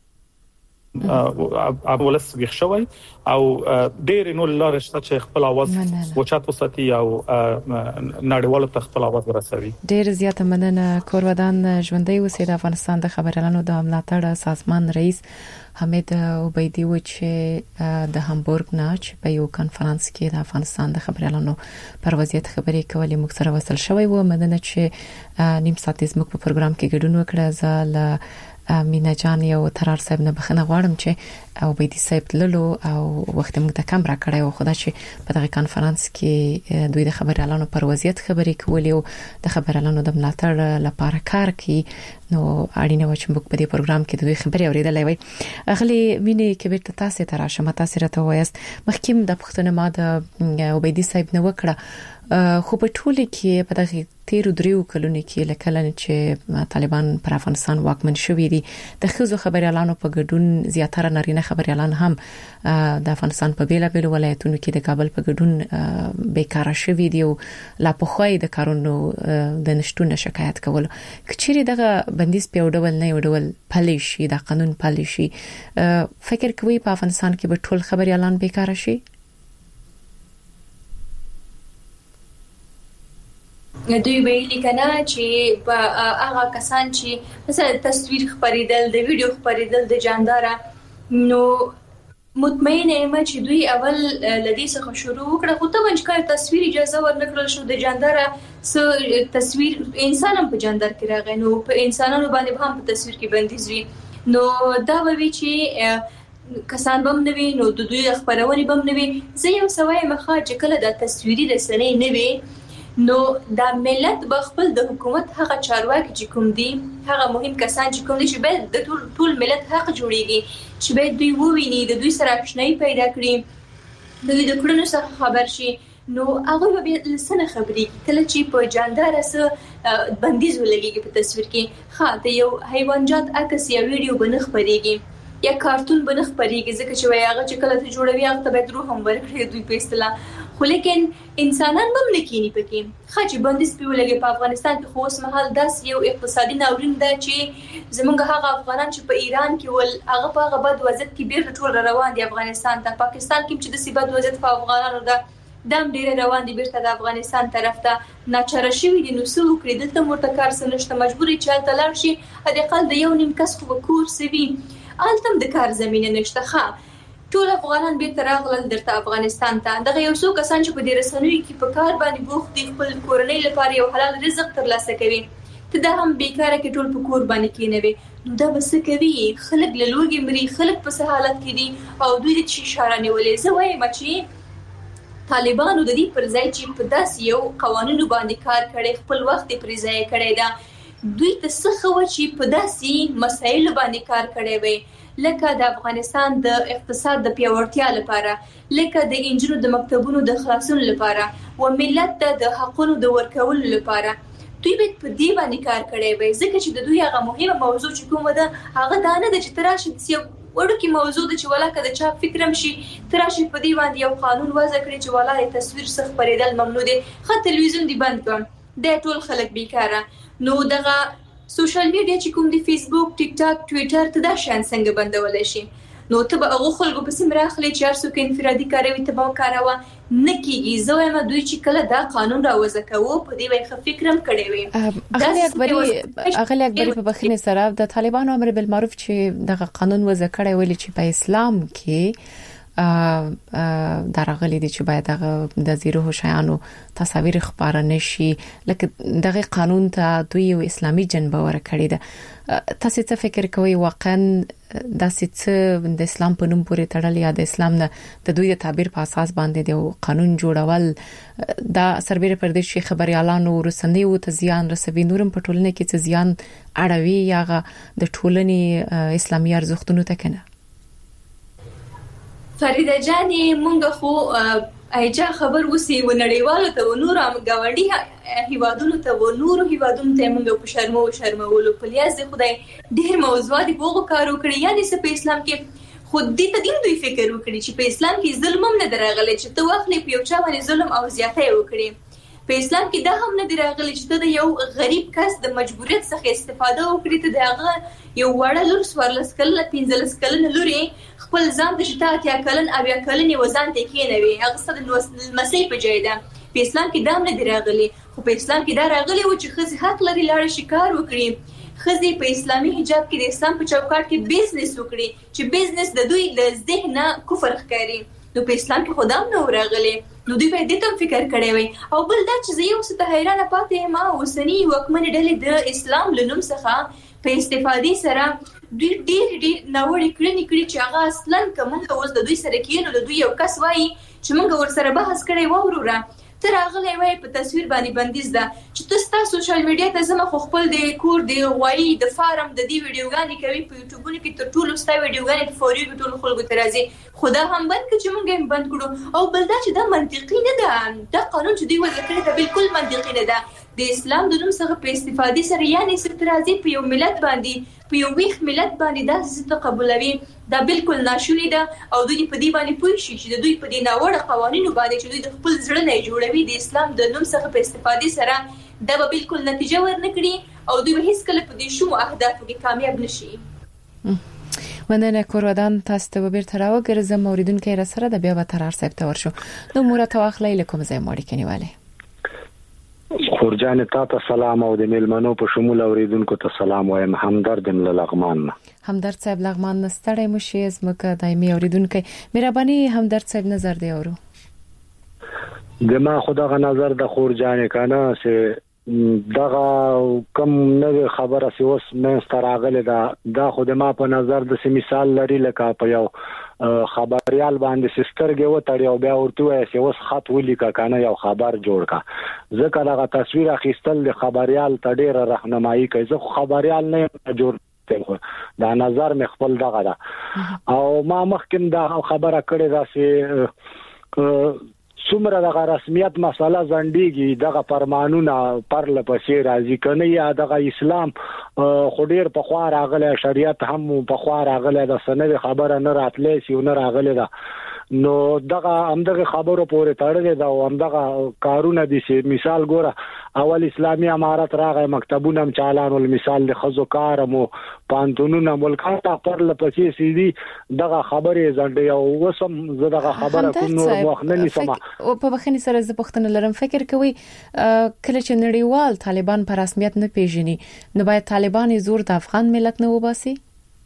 ولس ویښوي او ډېر نو لاره شته چې خپل आवाज وچات وساتي او نړیوالو ته خپل आवाज ورسوي
ډېر زیاته مننه کورودان ژوندۍ اوسې د افغانستان د خبريالانو د ملاتړ سازمان رئیس حمید عبیدی و چې د هامبورګ نه چې په یو کانفرنس کې د افغانستان د خبريالانو پر وضعیت خبرې کولې موږ سره وصل شوی و مننه چې نیم ساعت زموږ په پروګرام کې ګډون وکړه زه مینا جان یو ترار صاحب نه بخنه غواړم چې او بيدي صاحب لولو او وخت موږ ته کم را کړی او خدای چې په دغه کانفرنس کې دوی د خبري اعلانو پر وضعیت خبرې کولې او د خبري اعلانو د ملاتړ لپاره کار کوي نو اړینه و چې موږ په دې پروګرام کې دوی خبري اوریدلې وي اغلی مینه کې بیرته تاسو ته راشه متا سره ته وایست مخکیم د پښتون ما د عبیدی صاحب نو وکړه خو په ټوله کې په دغه 13 کلونو کې لکه چې طالبان پر افغانستان واکمن شوې دي د خزو خبري اعلانو په ګډون زیاتره نارینه خبري اعلان هم د افغانستان په بیلابل ولایتونو کې د کابل په ګډون بیکاره شوې دي او لا په خوای د کارونو د نشټون شکایت کول کچېری دغه بندیز په ډول نه ډول پالیشي د قانون پالیشي فکر کوي په افغانستان کې به ټول خبري اعلان بیکاره شي
دوی ویلي کنه چې په هغه کسان چې مثلا تصویر خبرېدل د ویډیو خبرېدل د جانداره نو مطمئن یم چې دوی اول لدی څخه شروع وکړه خو ته منځکار تصویر اجازه ورنکړل شو د جانداره س تصویر انسان هم په جاندار کې راغی نو په انسانانو باندې هم په تصویر کې بندیز وي نو دا وی چې کسان بم نوي نو د دوی خبرونه بم نوي زه یو سوای مخه چې کله د تصویري رسنۍ نوي نو دا ملت به خپل د حکومت هغه چارواکي چې کوم دي هغه مهم کسان چې کوم دي چې به د ټول ملت حق جوړيږي چې به دوی وویني د دوی سره آشناي پیدا کړي د دوی د کړنو څخه خبر شي نو هغه به لسنه خبري کله چې په جاندار سره بندیز ولګيږي په تصویر کې خاطر یو حیوانات عکس یا ویډیو بنخ پرېږي یا کارتون بنخ پرېږي ځکه چې وایي هغه چې کله ته جوړوي هغه ته به درو هم ورکړي دوی په اصطلاح خو لیکن انسانان هم نکینی پکې خاطر بندیز پیولګي په افغانستان کې خو اوس مهال داس یو اقتصادي ناورین ده چې زمونږ هغه افغانان چې په ایران کې ول هغه په هغه بد وضعیت کې بیرته ټول روان دي افغانستان ته پاکستان کې چې د سیبد وضعیت په افغانانو ده دم ډیر روان دي بیرته د افغانستان طرف ته ناچاره شوی دي نو څو کړی دلته مرته کار سنشته مجبوري چې تل لاړ شي هدي قل د یو نیم کس خو کور سوي التم د کار زمينه نشته ښه ټول افغانان به تراغلل درته افغانستان ته دغه یو څو کسان چې په دې رسنوي کې په کار باندې بوخت دي خپل کورنۍ لپاره یو حلال رزق ترلاسه کوي ته دا هم بیکاره کې ټول په کور باندې کېنوي نو دا بس کوي خلک له لوګي مري خلک په سہالت کې دي او دوی د شي اشاره نیولې زه وایم چې طالبانو د دې پر ځای چې په داس یو قوانینو باندې کار کړي خپل وخت پرې ځای کړي دا دوی ته څه خو چې په داسي مسایل باندې کار کړي وي لکه د افغانستان د اقتصاد د پیاوړتیا لپاره لکه د انجینرو د مکتبونو د خلاصون لپاره او ملت د حقوقو د ورکولو لپاره دوی به په دې باندې کار کړي وي ځکه چې د دوی هغه مهمه موضوع چې کومه ده هغه دا نه د چې تراشي وړو کې موضوع د چې ولاکه د چا فکرم شي تراشي په دې باندې یو قانون وضع کړی چې ولای تصویر څخه پرېدل ممنوع دي خاطر تلویزیون دی بند کړ د ټول خلک بیکاره نو دغه سوشل میډیا چې کوم دی فیسبوک ټیک ټاک ټوئیټر ته دا شان څنګه بندول شي نو ته به هغه خلکو په سیم راخلي چې هر څوک انفرادي کاروي ته به کاروه نکېږي زه وایم دوی چې کله دا قانون راوځه کوو په دې وای فکرم کړی وي
اغلی اکبری په بخښنې سره د طالبانو امر بالمعروف چې دغه قانون وځه کړی ویل چې په اسلام کې درغلي دي چې باید دغه د زیرو شیانو تصاویر خبره نشي لکه دغه قانون ته دوی یو اسلامي جنبه ورکړي ده تاسو څه فکر کوئ واقعا د څه د اسلام په نوم پورې تړل یا د اسلام نه د دوی د تعبیر په اساس باندې د قانون جوړول دا سربېره پر دې شي خبري اعلانو رسنۍ او ته زیان رسوي نورم په ټولنه کې څه زیان اړوي یا د ټولنې اسلامي ارزښتونو ته کنه
فریده جانې مونږ خو ایجا خبر وسی و نړیوالو ته و نور غونډي هیوادونو ته و نور هیوادونو ته مونږ په شرمولو په لیاز خدای ډېر موضوعات په کارو کړی یعنی څه په اسلام کې خود دې ته دین دوی فکر وکړي چې په اسلام کې ظلم هم نه درغلي چې ته واخلې په یو چا باندې ظلم او زیاته وکړي په اسلام کې دا هم نه درغلي چې ته د یو غریب کس د مجبوریت څخه استفاده وکړي ته دغه یو وړه لور سوارلس کله 15 کله لوري خپل ځان د شتات یا کلن او یا کلن وزن ته کېنوي هغه ست د مسیح په جای ده په اسلام کې دا نه درغلي خو په اسلام کې دا راغلي و چې خزي حق لري لاړ شکار وکړي خزي په اسلامي حجاب کې د اسلام په چوکاټ کې بزنس وکړي چې بزنس د دوی د ذهن کفر ښکاري نو په اسلام کې خدام نه راغلي نو دوی به دې ته فکر کړی وي او بل دا چې یو څه ته حیرانه پاتې ما وسنی وکمن ډلې د اسلام لنوم څخه په استفادې سره دوی ډېر ناوړه کړنې چې هغه اصلا کومه اوس د دوی سره کېنو د دوی یو کس وایي چې موږ ورسره بحث کړی وروره تر هغه لوي په تصویر باندې بندیز ده چې تاسو سوشل میډیا ته زما خپل د کور د غوي د فارم د دې ویډیوګانې کوي په یوټیوبونو کې تر ټولو ستا ویډیوګانې په فوري ټول خلکو ته راځي خدا هم بند کړي چې موږ هم بند کړو او بل دا چې دا منطقي نه ده دا قانون چې دوی وضع کړی دا بالکل منطقي نه ده د اسلام د نوم څخه په استفادې سره یعنی سترازي په یو ملت باندې په یو ویښ ملت باندې دا څه قبولوي دا بالکل ناشونی ده او دوی په دې باندې پوه شي چې دوی په دې ناوړه قوانینو باندې چې دوی د خپل ځړ نه جوړوي د اسلام د نوم څخه په استفادې سره دا به بالکل نتیجه ورنکړي او دوی به هیڅ کله په دې شومو اهدافو کې کامیاب نشي.
مننه کوردان تاسو ته بیرته راوګرځم اوریدونکو را سره د بیا به ترار صاحب ته ورشو نو مرته واخلې لکه مزه ماړي کنيواله
خورجان ته سلام او د میلمنو په شمول اوریدونکو ته سلام وایم همدرد لغمان
همدرد صاحب لغمان نستړی مشي زمکه دایمي اوریدونکو مهرباني همدرد صاحب نظر دی اورو
دما خدای نظر د خورجان کنه سه دغه کم نه خبره سی اوس مې ستراغله دا خو د ما په نظر د مثال لري لکه په یو خبريال باندې سسترګه و تړي او بیا ورته وایي چې اوس خط ولیکا کنه یو خبر جوړ کا ځکه دا تصویر اخیستل د خبريال ته ډیره راهنمایي کوي زه خبريال نه جوړ دا نظر مې خپل دغه دا او ما مخکې دا خبره کړې دا چې څومره د رسمیت مسله زندګي دغه فرمانونه پر لپسې راځي کنه یا دغه اسلام خو ډیر په خوا راغله شریعت هم په خوا راغله د سند خبره نه راتلې سی نه راغله دا نو دغه همدغه خبرو پورې تړلې دا او همدغه کارونه دي چې مثال ګوره اول اسلامي امارت راغی مکتبونه هم چالانو مثال د خزو کارمو پانتونونه ملکات پر لپسې سي دي دغه خبره زنده او وسم زدغه خبره کوم نور وخنني سما
او په بخښنې سره زه پښتنه لرم فکر کوي کله چې نړیوال طالبان په رسمیت نه پیژني نو باید طالبان زور د افغان ملت نه وباسي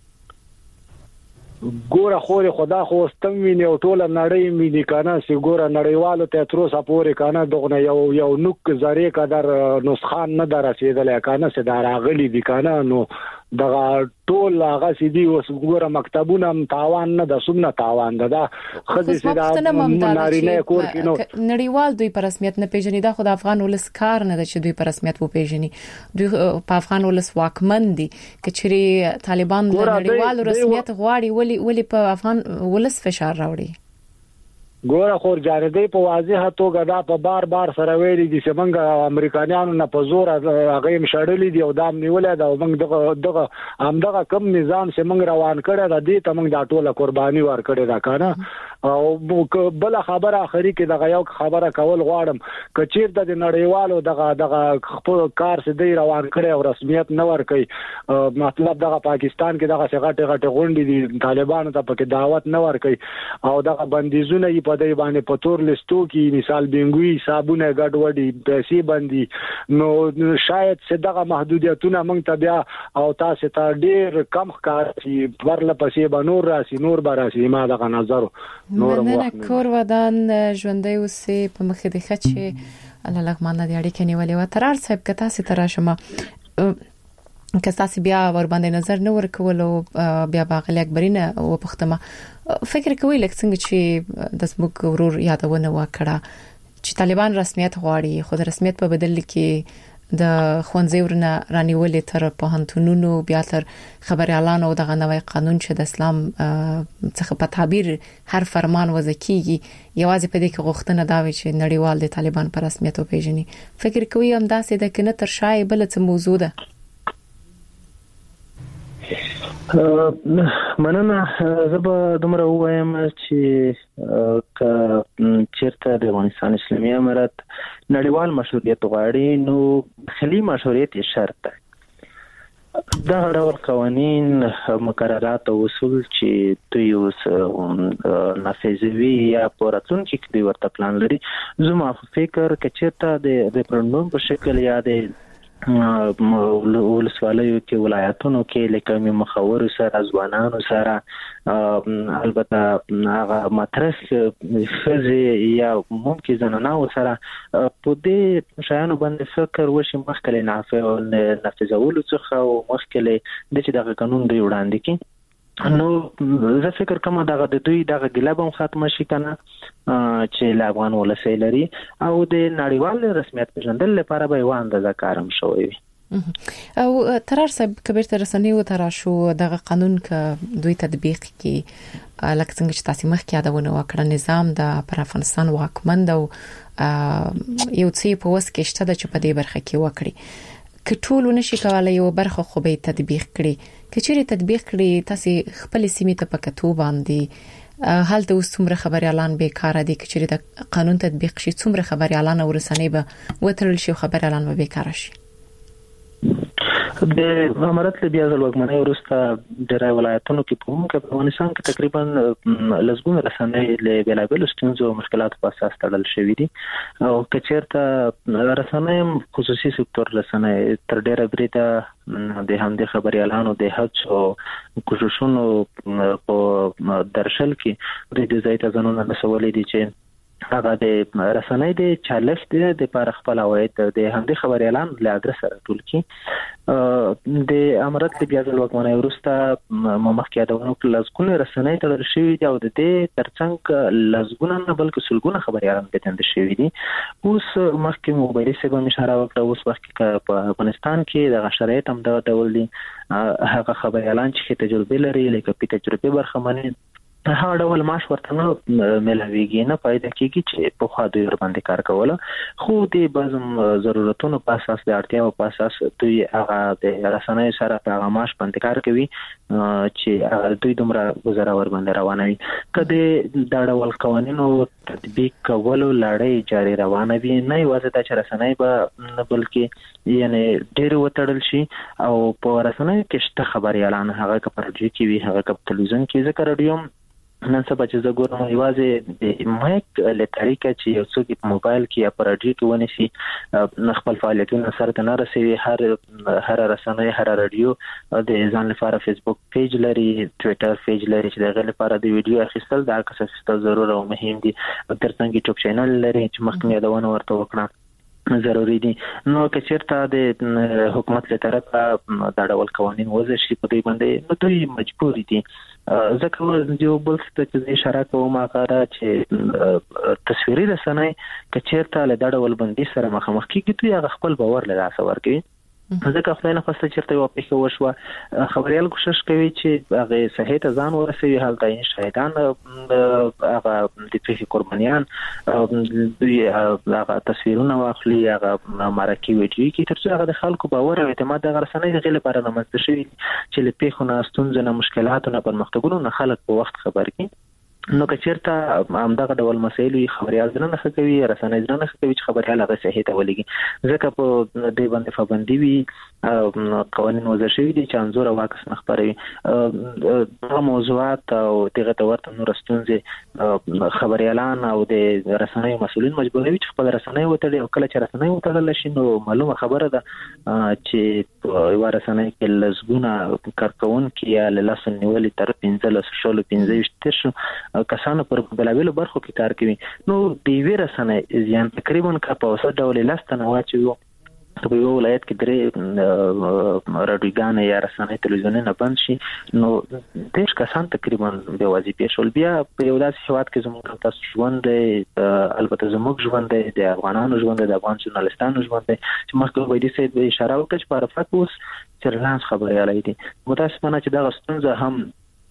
ګوره خوري خدا خو استموینه او ټوله نړۍ مې کنه سی ګوره نړیوالو ته تر اوسه پورې کنه دغه یو نوک زری قدر نسخان نه درسیدل کنه سي دراغلی دي کنه نو دغه ټول هغه سيدي اوس ګوره مکتبونه تاوان نه د سمنه تاوان ده خدي سي دا نارینه کور کې نو
نړیوال دوی په رسمیت نه پیژني دا خو د افغان ولس کار نه ده چې دوی په رسمیت و پیژني دوی په افغان ولس واکمن دي کچري طالبان نړیوال رسمیت غواړي ولی په افغان ولس فشار راوړي
ګوره خور جاردی په واضحه توګه دا په بار سره ویلي دي چې موږ امریکایانو نه په زور هغه مشړلې دي او دا نیولې دا موږ دغه همدغه کم نظام چې موږ روان کړی دا دي ته موږ دا ټوله قرباني ورکړې دا کنه او بل خبره اخري کې دغه یو خبره کول غواړم کچیر د نړیوالو دغه خپل کار سي دی روان کړی او رسمیت نه ور کوي مطلب دغه پاکستان کې دغه غټه غونډې دي طالبانو ته پکې دعوت نه ور کوي او دغه بندیزونه په دې باندې په تور لستو کې مثال بنګوي صابونه ګډوډي پیسې باندې نو شاید صدقه محدودیتونه موږ ته بیا او تاسو ته ډیر کم ښکار چې ورله پسې به نور راسي نور به راسي ما دغه نظر نور
وخت کور ودان ژوندۍ اوسې په مخې د خچې الله لغمان د اړیکې نیولې و ترار صاحب که تاسو تراشمه که تاسو بیا ور باندې نظر نه ورکول او بیا باغلی اکبرینه و پختمه فکر کوي لکه څنګه چې د سموک ورور یادونه وکړه چې طالبان رسمیت غواړي خو د رسمیت په بدل کې د خوانځي ورنه رانیولې تر په هنتونونو بیا تر خبر اعلان او دغه نوې قانون چې د اسلام څخه په تعبیر هر فرمان وځکیږي یوازې په دې کې غوښتنه دا وي چې نړیوال د طالبان په رسمیت او پیژني فکر کوي هم دا سي د کنه تر شای بل څه موضوع ده
مننه زه به دومره وایم چې چیرته د افغانستان اسلامي امارت نړیوال مشروعیت غواړي نو خلی مشروعیت شرط ده دا ډول قوانین مقررات او اصول چې دوی اوس نافذوي یا پورتون کې دوی ورته پلان لري زما فکر چې چیرته د ریفرندوم په شکل یا د ولسوالیو کې ولایتونو کې لکه مخور سره ځوانانو سره البته هغه ماترس فزي یا ممکن زنانه سره په دې شایانو باندې فکر وشي مخکې نافذولو څخه او مخکې د چې دغه قانون دی وړاندې کی نو زه فکر کوم دغه د دوی دغه ګلابم ختم شي کنه چې لا افغان ولسي لري او د نړیوال رسمیت پیژندل لپاره به یو اندازه کارم شوی وي
او ترار صاحب کبیر ترسنی و تراشو دغه قانون ک دوی تطبیق کی لکه څنګه چې تاسو مخکې یادونه وکړه نظام د پر افغانستان واکمند او یو څه په وس کې شته چې په دې برخه کې وکړي کټول نشي کولای یو برخه خو به تطبیق کړي کچېری تطبیق کړي تاسو خپل سیمه ته پکتو باندې حالت اوس څومره خبري اعلان به کار دي کچېری د قانون تطبیق شي څومره خبري اعلان او رسنۍ به وترل شي خبري اعلان به کار شي
د امارات له بیا ځل وګمنه ورسته د ولایتونو کې په موږ په افغانستان کې تقریبا لزګون رسنۍ له بلابل ستونزو او مشکلاتو په اساس تړل شوې دي او کچېرته رسنۍ خصوصي سکتور رسنۍ تر ډیره بریده د همدې خبري اعلانو د هڅ او کوششونو په درشل کې د ځای ته ځانونه مسولې دي چې هغه د رسنۍ د چالش د پر خپل اوایت د همدې خبري اعلان له ادرس سره ټول کی د امارات د بیا ځل وګمنه ورسته مخکې د لزګون رسنۍ تړل شوې دي او د دې ترڅنګ لزګون نه بلکې سلګونه خبري اعلان پېټند شوې دي اوس مخکې موبایل سیګو اشاره وکړه اوس وخت په افغانستان کې د شرایط هم د ډول دي هغه خبري اعلان چې تجربه لري لکه په تجربه برخمنه هغه ډول معاش ورته نه ملويږي نه پیدا کیږي چې په خوا دوی باندې کار کوله خو د بعضم ضرورتونو په اساس د اړتیاو په اساس دوی هغه د رسنۍ سره په هغه معاش باندې کار کوي چې دوی دومره گزاره ور باندې روانوي کله د ډول قوانینو تطبیق کولو لړۍ جاري روانه وي نه یوازې د رسنۍ به بلکې یعنی ډېر وټړل شي او په رسنۍ کې شته خبري اعلان هغه کپرجی کې وي هغه په تلویزیون کې ذکر رادیو نن سبا چې زه ګورم یوازې د مایک له طریقې چې یو څوک په موبایل کې یا پر رادیو کې ونیسي خپل فعالیتونه سره نه رسوي هر رسنۍ هر رادیو د ځان لپاره فیسبوک پیج لري ټوئیټر پیج لري چې دغه لپاره د ویډیو اخیستل د عکس اخیستل ضروري او مهم دي ترڅنګ یوټیوب چینل لري چې مخکې یادونه ورته وکړم ضروري دي نو کچېرته د حکومت له طرفه د ډول قوانين وضع شي په دې باندې نو دوی مجبور دي ځکه یو بل څه چې اشاره کوم هغه چې تصویري رسنۍ کچېرته له ډول باندې سره مخامخ کیږي دوی هغه خپل باور له لاسه ورکوي ځکه خپل نه خاصه چیرته یو پیښه وشوه خبريال کوشش کوي چې هغه صحیح ته ځان ورسوي حالت یې شهیدان هغه د پیښې قربانيان دوی هغه تصویرونه واخلي هغه مرکه ویډیو کې ترڅو هغه د خلکو باور او اعتماد د رسنۍ د غل لپاره رامنځته شي چې له پیښو نه ستونزې نه مشکلاتو نه پرمختګونو نه خلک په وخت خبر کړي نو کچېرته همدغه ډول مسایل خبريال نه کوي رسنۍ نه کوي چې خبريال هغه صحیح ته ولګي ځکه په دې باندې پابندي وي قوانين وضع شوي دي چې انزور واکس مخبري د موضوعات او دغه ورته نور ستونزې خبريالان او د رسنۍ مسؤلین مجبوروي چې خپل رسنۍ وتړي او کله چې رسنۍ وتړل شي نو معلومه خبره ده چې یو رسنۍ کې لزګونه کارکون کې یا لاسن نیولې تر 15 تر کسانو پر بلابل برخو کې کار کوي نو د ویره سنې ځان تقریبا کا په اوسه ډول لاستنه واچو په یو ولایت کې درې رادیوګان یا رسنۍ تلویزیونونه بند شي نو دیش کسان تقریبا به وظیفه شول بیا په یو داسې هواد کې زموږ تاسو ژوند البته زموږ ژوند د افغانانو ژوند د افغان ژورنالستانو ژوند چې مخکې وایي چې اشاره وکړه چې په عرفات اوس چرلانس خبري علي دي متاسفانه چې دا غستنځه هم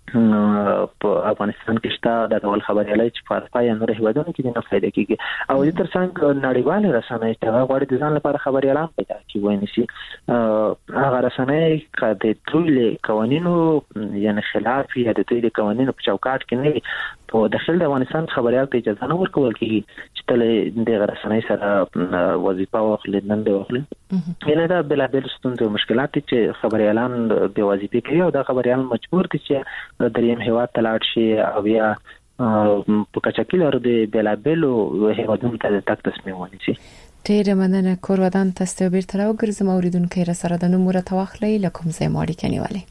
په افغانستان کې شته د ډول خبري علي چې فارفا یا نور هیوادونو کې نه فائدې کیږي او د ترڅنګ نړیوال رسنۍ چې هغه غواړي د ځان لپاره خبري اعلان پیدا کوي ونیسي هغه رسنۍ د ټول قوانینو یعنی خلاف یا د ټول قوانینو په چوکاټ کې نه په داخل د افغانستان خبريال ته اجازه نه ورکول کیږي چې تل د رسنۍ سره وظیفه واخلي نن دی واخلي یعنی دا بلابل ستونزې او مشکلات چې خبري اعلان به وظیفه کوي او دا خبريال مجبور دي چې دریم هیواد تلاړ شي او یا په کچکیلر د بلابلو هیوادونو ته تک تصمیم ونیسي
ډیره مننه کور ودان تاسو بیرته راوګرځم اوریدونکو را سره د نمبر تواخلې لکم زې ماړی کنيواله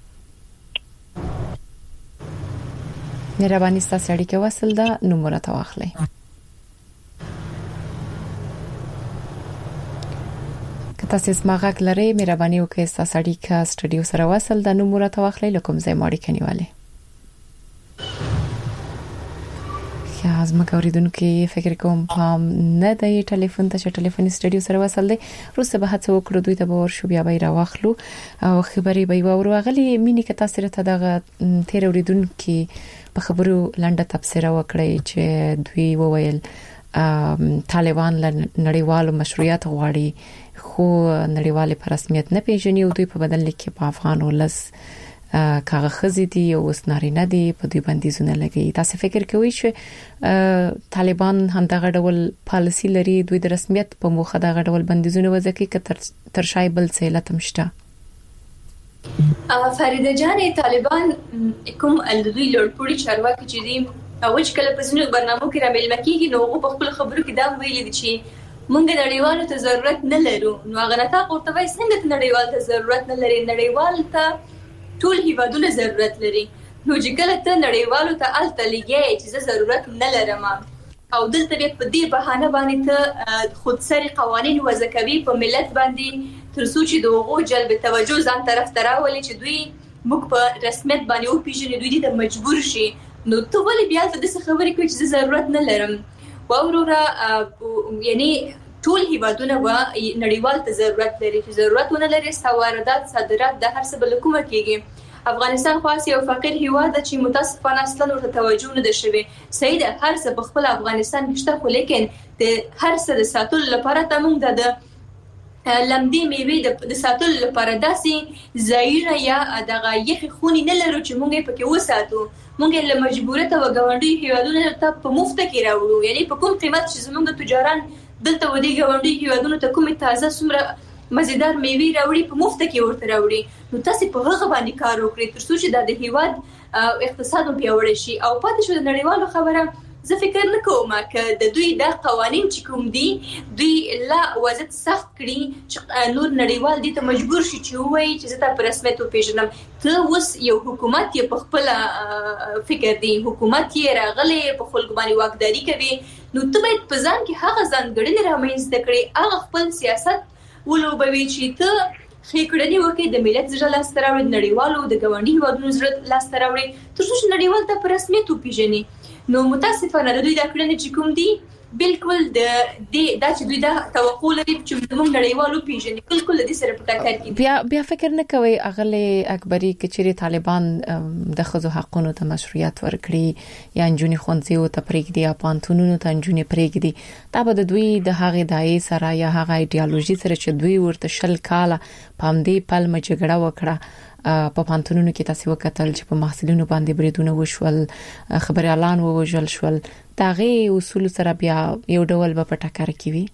مهرباني ستاسو اړیکه وصل ده نمبر تواخلې کته سیس ماغک لري مهرباني وکړئ ستاسو اړیکه سټډیو سره وصل ده نمبر تواخلې لکم زې ماړی کنيواله از ما اوریدونکو فکر کوم نه د ټلیفون ته ټلیفون سټډیو سره وصل دی روسه به هڅه وکړو دوی ته به ورشو بیا به راوخلو او خبري به ورو غلي مینی که تاسو ته دغه تیر اوریدونکو په خبرو لنډه تفسیر وکړي چې دوی وویل طالبان نړیوالو مشروعیت غواړي خو نړیوال په رسمیت نه پیژني او دوی په بدل کې په افغان ولس کاغه خزي دي او وسنارینه دي په دوی بندیزونه لګي تاسو فکر کوئ چې طالبان هم دغه ډول پالیسی لري دوی د رسمیت په موخه دغه ډول بندیزونه وځي کې تر شای بل څه لته مشته
فریده جان طالبان کوم الوی لړپوړي چارواکي چې دي او چې کله په ځینو برنامو کې را ملي کیږي نو په خپل خبرو کې دا ویل دي چې مونږ نړیوالو ته ضرورت نه لرو نو هغه نه تاسو ورته وایي څنګه نړیوال ته ضرورت نه لري نړیوال ته ټول هیوادونه ضرورت لري نو چې کله ته نړیوالو ته الته لګي چې ضرورت نه لرم او دلته په دې بهانه باندې ته خودسری قوانين وضع کوي په ملت باندې تر څو چې دغه جلب توجه ځان طرف تراولي چې دوی موږ په رسمیت باندې او پیژنې دوی ته مجبور شي نو ته ولې بیا ته د خبرې کوي چې ضرورت نه لرم واورورا یعنی ټول هیوادونه و نړیوال ته ضرورت لري چې ضرورت ونه لري واردات صادرات د هر څه بل کومه کېږي افغانستان خاص یو فقیر هیواد چې متاسفانه اصلا ورته توجه نه ده شوی سید هر څه په خپل افغانستان کې شته خو لیکن د هر څه د ساتلو لپاره ته موږ د لمدې میوې د ساتلو لپاره داسې ځایونه یا دغه یخ خونی نه لرو چې موږ په کې وساتو موږ له مجبوریت او غونډي هیوادونو ته په مفت کې راوړو یعنی په کوم قیمت چې زموږ تجاران دلته ودی غونډي هیوادونو ته کومه تازه سمره مزیدار میوې راوړي په مفت کې ورته راوړي نو تاسو په هغه باندې کار وکړئ تر څو چې د هیواد اقتصاد پیاوړی شي او پاتې شو د نړیوالو خبره زه فکر نه کوم چې د دوی د قوانين چې کوم دي دوی لا وضعیت سخت کړي چې نور نړیوال دي ته مجبور شي چې وایي چې زه په رسمیت پیژنم ته اوس یو حکومت یې په خپل فکر دی حکومت یې راغلي په خلکو باندې واکداري کوي نو ته باید په ځان کې هغه ځانګړنې رامنځته کړې هغه خپل سیاست ولوبوي چې ته خېکړنی وکي د ملت زړه لاس تراوړي نړیوالو د ګوندي هیوادونو زړه لاس تراوړي تر څو نړیوال ته په رسمیت پیژني نو متاسفانه دوی دا کړنې چې کوم دي بالکل د چې دوی دا توقع لري چې موږ نړیوالو پیژني بالکل د دې سره په ټکر کې
بیا فکر نه کوي اغله اکبري کچري طالبان د خزو حقونو ته مشروعیت ورکړي یا انجونی خونځي او ته پرېږدي یا پانتونونو ته انجونی پرېږدي دا به د دوی د هغه دای سره یا هغه ایدئولوژي سره چې دوی ورته شل کاله پام دی پلمه جګړه وکړه په پانتونونو کې تاسو وکتل چې په محصلینو باندې بریدونه وشول خبري اعلان ووجل شول داغه اصول سره بیا یو ډول په ټکر کې وي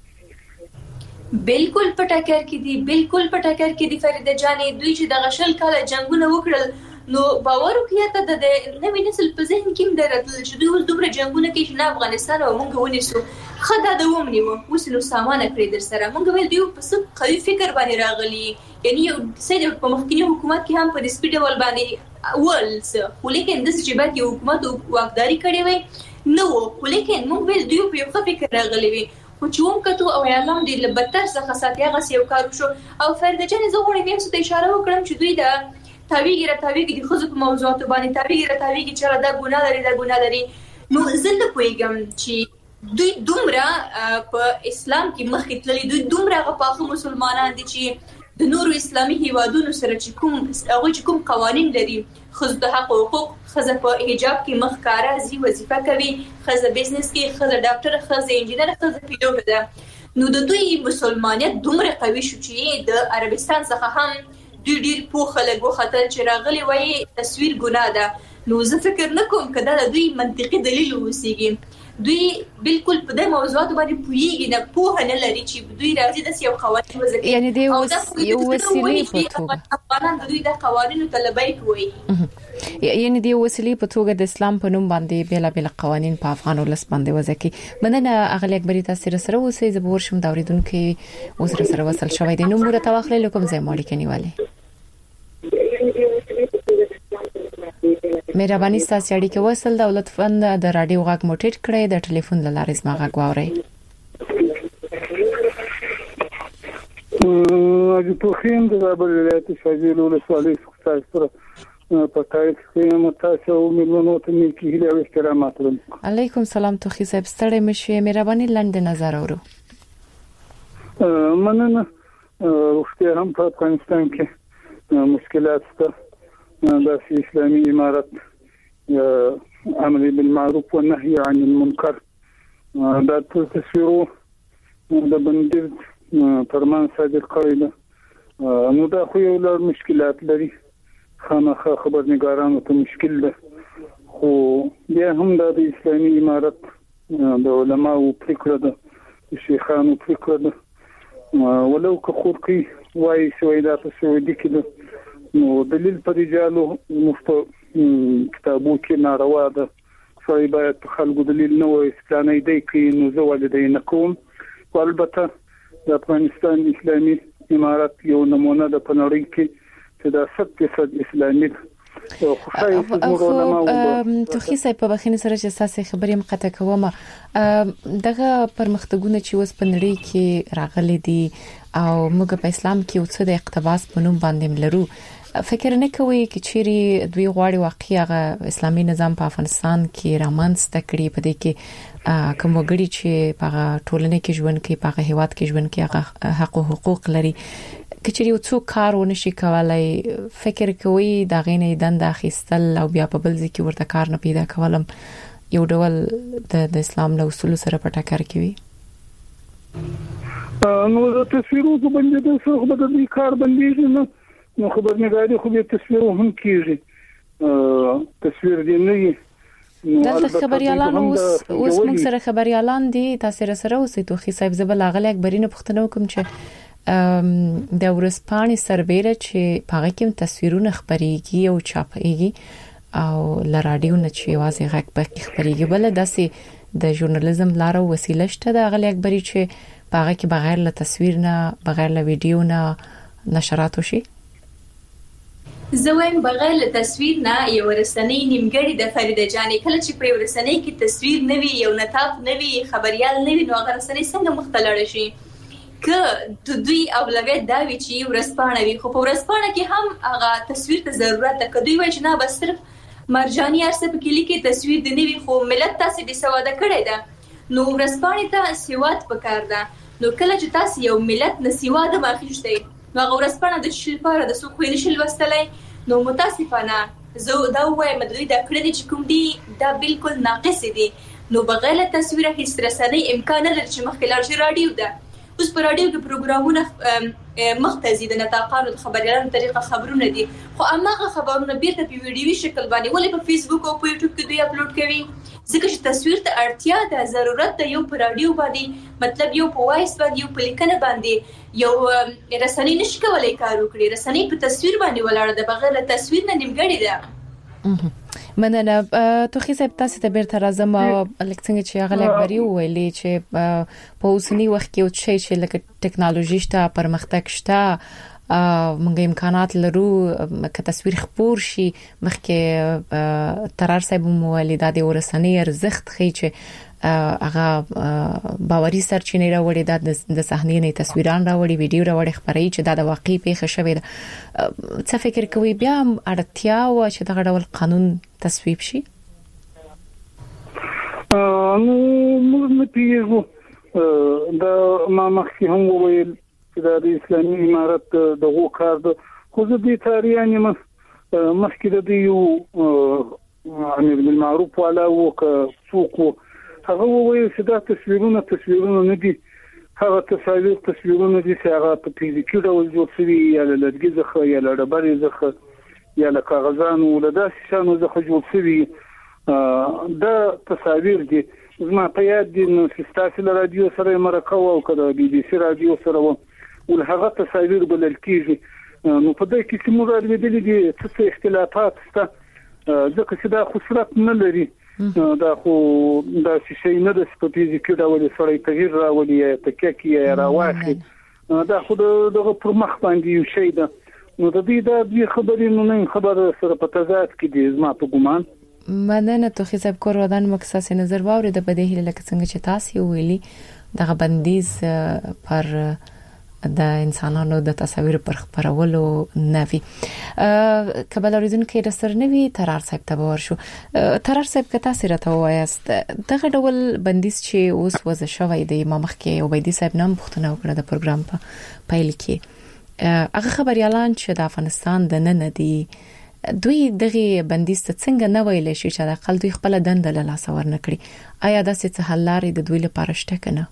بالکل په ټکر کې دي بالکل په ټکر کې دي فریده جانې دوی چې د غشل کاله جنگونه وکړل نو باور وکړه ته د نوې نسل په ذهن کې درتل چې دوی اوس دومره جنگونه کوي چې افغانستان او موږ ونیسو خدای د ومنیو اوس نو سامان کړی در سره موږ ویل دیو په څه قوي فکر باندې راغلی یعنی سید په مخکنی حکومت کې هم په سپیډ ول باندې ولس خو لیکن د چې بعد یو حکومت واکداري کړې وي نو خو لیکن موږ ویل دیو په یو فکر راغلی وي خو چې هم کته او اعلان دی لبتر څخه ساتي هغه یو کار شو او فرد جن زه غوړم یې څه اشاره وکړم چې دوی د تاویږي د خزو په موضوعاتو باندې تاویږي چې دا ګناه لري نو زنده پويګم چې دوی دومره په اسلام کې مخکې تللي دوی دومره غفاخه مسلمانان دي چې د نورو اسلامي هیوادونو سره چې کوم قوانين لري خزو د حق او حقوق خزه په حجاب کې مخکاره زی وظیفه کوي خزه بزنس کې خزه ډاکټر خزه انجینر خزه پیلوټ ده نو د دوی مسلمانیت دومره قوي شو چې د عربستان څخه هم دوی ډیر پوخه لګو خطر چې راغلي وایي تصویر ګناه ده نو زه فکر نکوم کدا دوی منطقي دلیل وسیږي دوی بالکل په دې موضوعات باندې پوهیږي نه پوه نه لري چې دوی راځي د یو قوانين وځي
یعنی د یو وسیلې په توګه
افغانان دوی د قوانینو طلبای کوي
یعنی د وسیلې په توګه د اسلام په نوم باندې بیل قوانین په افغان ولس باندې وځي مننه اغلی اکبري تاسو سره اوسئ زبور شم دا اوریدونکو اوس سره وصل شوی دی نو مور ته واخلې کوم ځای مالک نیولې مهرباني ستاسو اړیکه وصل دولت فند د رادیو غاګ موټیټ کړئ د ټلیفون لارې زما غاګ واورئ
اجي په خیم د زابل ولایت شاجیل ولسوالۍ څخه سره په تاریخ کې متاسو ملونو ته نیکی هیله او احترامات لرم.
علیکم سلام توخی صاحب ستړی مشه مهرباني لاندې نظر اورو.
مننه وختي هم په افغانستان کې مشکلات شته د اسلامي امارت امر بالمعروف والنهي عن المنكر دا تصویرو د بندر فرمان صادر کړی ده نو دا خو یو لږ مشکلات لري خامخا خبرنګارانو ته مشکل ده خو بیا هم د اسلامي امارت د علماو فکر ده شیخانو فکر ده ولو که خورقي وایي سویدا په سعودي کې ده نو دلیل پر رجالو کتابو کې ناروا ده سوی باید خلکو دلیل نه وایي اسلامي دی کې نو زه ولې نه کوم البته د افغانستان اسلامي امارت یو نمونه د پنړی کې چې دا 100% اسلامي
توخی صاحب په بخینه سره چې تاسو خبرې مقطع کوم دغه پرمختګونه چې اوس په نړۍ کې راغلي دي او موږ په اسلام کې اوس د اقتباس په نوم باندې ملرو فکر نه کوي چې چیرې دوی غواړي واقعي اسلامي نظام په افغانستان کې رامنځته کړي په دې کې کوم وګړي چې په ټولنه کې ژوند کوي په هیواد کې ژوند کوي حق او حقوق لري کچري یو څو کار ونشي کولای فکر کوي دا غینې دند اخیستل او بیا په بل ځکه ورته کار نه پیدا کولم یو ډول د اسلام له اصول سره په ټکر کې وي
نو د تصویرو په باندې د څه په دې کار باندې نو خبرنګاري خو به تصویر هم کیږي تصویر دی نه
دلته خبريالان اوس موږ سره خبريالان دي تاسو سره اوسئ توخی صاحب زبل اغلی اکبرینه پښتنو کوم چې د ورسپانې سربېره چې پاغه کې تصویرونه خبريږي او چاپېږي او لراډیو نه چې واسه غږ پکې خبريږي بل داسې د ژورنالیزم لار او وسیله شته د اغلی اکبري چې پاغه کې بغیر له تصویر نه بغیر له ویډیو نه نشرات وشي
زویم بغیر له تصویر نه یو رسنۍ نیمګړی د فریده جانې کله چې په رسنۍ کې تصویر نه وي یو نطاق نه وي خبريال نه وي نو هغه رسنۍ څنګه مختلړ شي که دوی اولویت دا وی چې ورسپانه وي خو په ورسپانه کې هم هغه تصویر ته ضرورت ده کدی وای چې نه بس صرف مرجاني ارسه په کې لیکي تصویر د نوي خو ملت تاسو به سواده کړی ده نو ورسپانه ته سیوات پکار ده نو کله چې تاسو یو ملت نه سیواده ماخښتئ نو هغه ورسپانه د شل لپاره د سوق ویني شل وستلای نو متاسفانه زه دا وایم دوی دا کړی چې کوم دي دا بالکل ناقص دي نو بغیر تصویر هیڅ رسنۍ امکان لري چې مخکې لارشي رادیو ده اوس په رادیو کې پروګرامونه مختزي د نطاقانو د خبريالانو طریقه خبرونه دي خو اماغه خبرونه بیرته په ویډیوي شکل باندې ولې په فیسبوک او په یوټیوب کې دوی اپلوډ کوي ځکه چې تصویر ته اړتیا ده ضرورت ده یو په رادیو باندې مطلب یو په وایس باندې یو په لیکنه باندې یو رسنۍ نشي کولای کار وکړي رسنۍ په تصویر باندې ولاړه ده بغیر له تصویر نه نیمګړی ده
مننه توخی صاحب تاسو ته بیرته راځم لکه چې هغه لګوري ویلې چې په اوسنی وخت کې او چې لکه ټکنالوژي شته پرمختګ شته موږ امکانات لرو که تصویر خپور شي مخکې ترار صاحب مولي د ورسنۍ ارزښت خي چې هغه باوري سرچینې راوړي د صحنې نه تصویران راوړي ویډیو راوړي خبري چې دا د واقعي پیښه شوې ده څه فکر کوي بیا اړتیا و چې دغه ډول قانون تصویب شي
نو موږ نه پیژو دا ما مخکې هم وویل چې د اسلامي امارت دغه کار د خو دې تاریخي مخکې د یو امر بالمعروف ولا وک سوق هغه وایي چې دا تصویرونه نه دي هغه تصویرونه دي چې هغه په فزیکي ډول جوړ شوي یا له لرګي څخه یا له ډبرې څخه یا له کاغذانو له داسې شانو څخه جوړ شوي دا تصاویر دي زما په یاد دي نو سیستاسي رادیو سره مرکه او کړه بي بي سي رادیو سره ول هغه تصاویر بلل کیږي نو په دې کې چې موږ اورېدلې دي څه اختلافات شته ځکه چې دا خصوصیت نه لري دا خو دا شي نه د سپېڅلي کې دا ولې سړی تغییر راولي تکه کې راوخی دا خو دغه پر مخ باندې یو شی ده نو د دې خبرې نو خبر سره په تضاد کې دي زما په ګومان
مدنه تو حساب کور ودان مکساس نظر واوري د بدیهی لکه څنګه چې تاسو ویلي دغه بندیز پر د انسانانو د تصویر پر خبرولو نوي کبل اوریدون کې رسر نوي ترار صاحب ته ورشو ترار صاحب کته سره ته وایست دغه ډول بندیز چې اوس وځ شوی دی ما مخکې وبیدي صاحب نام پوښتنه وکړه د پروګرام په پیل کې هغه خبريالان چې د افغانستان د نن دي دوی دغه بندیز څنګه نه ویل شي چې د خپل دوی خپل دند له لاس ور نکړي آیا د څه حل لري د دوی لپاره شته کنه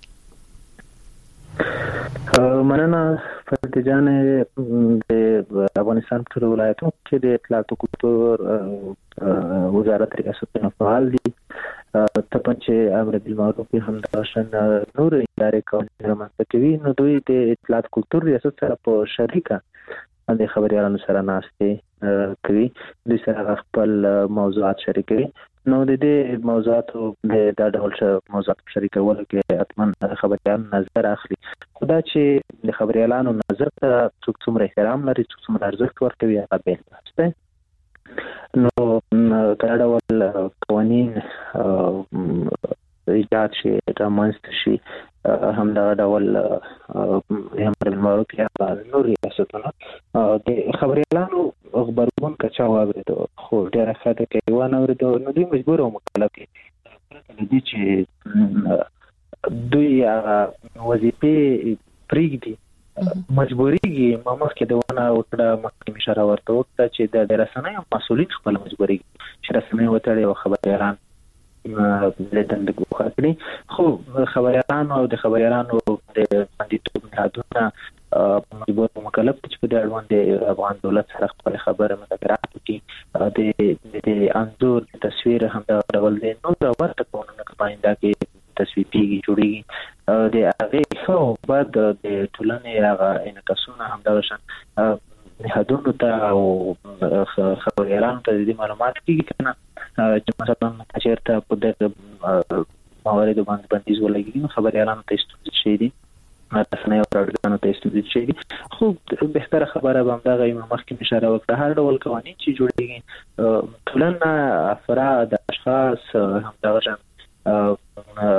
مننه فرتجان د افغانستان په ولایتونو کې د اطلاعات او کلتور وزارت ریاست نه فعال دي چې امر بالمعروف هم د شان نور ادارې کوي رامنځته نو دوی د اطلاعات کلتور ریاست سره په شریکه د خبريالانو سره ناشته کوي د سره خپل موضوعات شریکوي نو د دې موضوعاتو د ډول موضوعات شریکول کې اتمن خبريالان نظر اخلي خدا چې د خبريالانو نظر ته څومره احترام لري څومره ارزښت ورکوي هغه به تاسو نو دا ډول قوانين ایجاد شي رامنځته شي هم دا ډول هم بالمعروف یا نور ریاستونه د خبريالانو خبرون کچا واورید خو ډیره خاطر کوي ونه اورید نو دوی مجبور او مکلف دي چې دوی وظیفه پریږدي مجبوريږي مخکې د ونه وکړه مخکې اشاره ورته وکړه چې د رسنیو مسؤلین خپل مجبوريږي چې رسنیو وتړي او خبريالان لدن د ګوخاکړي خو خبريالانو او د خبريالانو د باندې نهادونه مجبور مکلف چې په اړوند د افغان دولت سره خپل خبره مذاکرات وکړي د انځور تصویر هم دا ډول دی نو دا ورته قانون کماینده کې تصویر پیږي جوړیږي د هغه خو بعد د ټولنې هغه انکاسونه هم دا شان نهادونو ته او خبريالانو ته د معلومات کیږي کنه چې مثلا چیرته په دغه موارد باندې بندیز ولګي نو خبريالانو ته استفاده شي دي رسنیو پروګرامونو ته استفاده شي دي خو به تر خبره باندې دغه مخکې اشاره وکړه هر ډول قوانين چې جوړیږي ټولنه افراد اشخاص هم دغه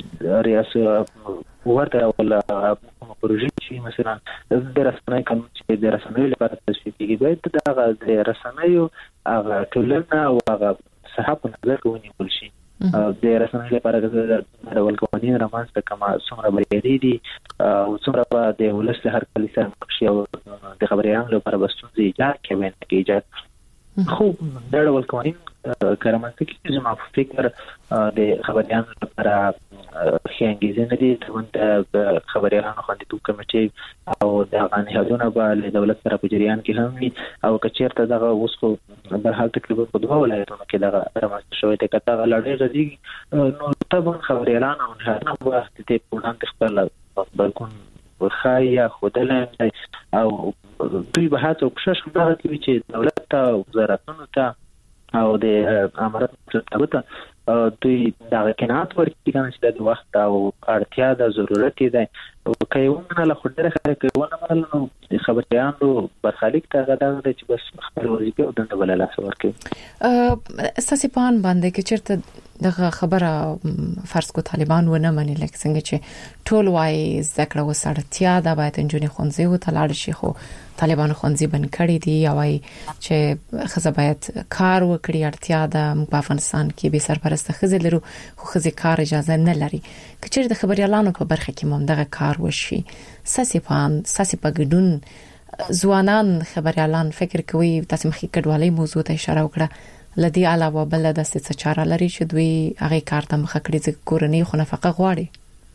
ریاست ورته ولا پروژې چې مثلا د رسنۍ قانون چې د رسنیو لپاره تصویب کیږي باید دغه د رسنیو هغه ټولنه او هغه صحافت نظر ونیول شي د رسنیو لپاره د ډول قوانين رامنځته کما څومره بریالي دي او څومره د ولس هر کلی سره شي او د خبريالانو لپاره بسونه ایجاد کوي کې ایجاد خو د ډول قوانين کارمنځ کې زما فکر د خبريالانو لپاره خنګیزه نه دي د خبريالانو خوندیتوب کمیټې او د غنیادونه په دولت سره په جریان کې هم او کچیرته دغه اوس خو بهر حال تقریبا په دوه ولایتونو کې دغه رامنځته شوی دی کته لړۍ غږی نو طبعا خبريالانو نه وخت ته په وړاندې خپل بلکون خایا خودلای او دوی به هڅه وکړي چې چې دولت ته وزارتونو ته او د امارات ته دوی دا کنات ورکړي چې د وخت او اړتیا د ضرورت دی او کایونه له خډره خلکونه منلو خبريالانو برخلیک ته غواړي چې بس خپل وظیفه او دنده بل لاس ورکړي
اساسي پلان باندې کې چیرته دغه خبره فرض کو طالبان ونه مني لکه څنګه چې ټول وايي ذکر وسړتیا دا باید انجونی خونځي او تلاړ شي خو طالبان خونځي بن کړی دی او وايي چې خزه باید کار وکړي اړتیا د په افغانستان کې به سرپرست خزه لرو خو خزه کار اجازه نه لري کچېر د خبريالانو په برخه کې مم دغه کار وشي ساسي په ګډون ځوانان خبريالان فکر کوي تاسو مخکې کډوالۍ موضوع ته اشاره وکړه لدی علاوه بل د څه چاره لري چې دوی هغه کار ته مخ کړی چې کورنۍ خو نفقه غواړي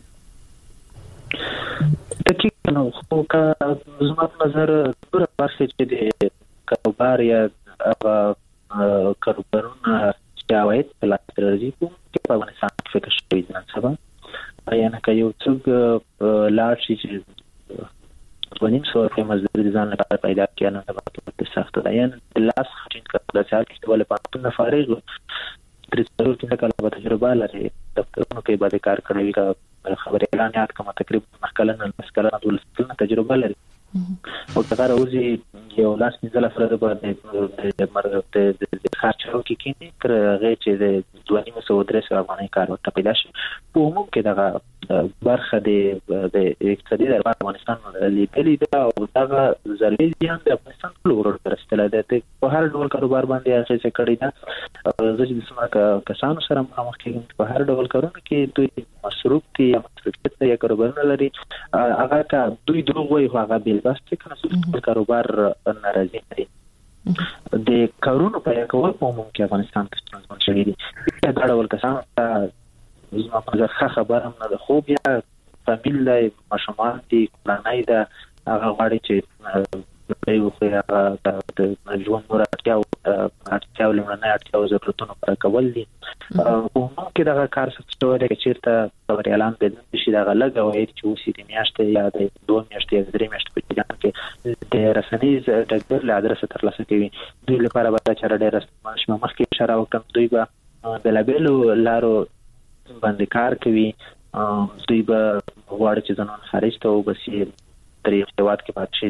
دقیقاً خو کا زما په نظر ټول پرسه چې د کاروبار یا کاروبارونه چې عواید په لاس راځي په افغانستان کې فکر شوی ځان سبا یا نه کوي چې لاړ شي چې ونیم سو په مزدوري ځان لپاره پیدا کړي نه د سخت ده یا د لاس خټین د سال کې ولې پاتونه فارغ تر څو چې کله به تجربه لري دفترونو کې به کار کوي کا خبري اعلانات کوم تقریبا مخکلن مسکلن ولسنه تجربه لري او دا راوځي یو لاس نزل فرض باندې د مرګ د خاطرو کې کینی تر هغه چې د 2.3 افغاني کار ورته پیدا شي په عموم کې دا برخه د اقتصادي د افغانستان لیدلې ده او دا ضروري دي چې افغانستان ټول ورته رسیدل ده په هر ډول کاروبار باندې هغه څه کړی ده زه چې څنګه کسانو سره مخامخ کېږم په هر ډول کارونه کې دوی مصروف دي یا مصروفیت یا کاروبارونه لري هغه کا دوی دروغ وایي هغه بیل بس څنګه کاروبار ناراضي دي د کارونو په کول په عموم کې افغانستان کې ستونزې شوې دي دا ډول کسان ته زما په ځخه خبر هم نه ده خو بیا فامیل ماشومان دي پلانای ده هغه غواړي چې په یو ځای د ژوند مراتب لمنه اړتیا ضرورتونو پر کول دي په عموم کې دا کار څه ډول کې چیرته خبري اعلان به شي دا لګه وایي چې اوسې د میاشتې یا د 2 میاشتې یا 3 میاشتې په ځان کې د رسنیز د ادرس ترلاسه کوي دوی لپاره به چاره ډېر مخکې اشاره وکړم دوی به بلابلو لارو باندې کار کوي دوی به غواړي چې ځنون خارج ته وبسي دریم هیواد کې پاتې شي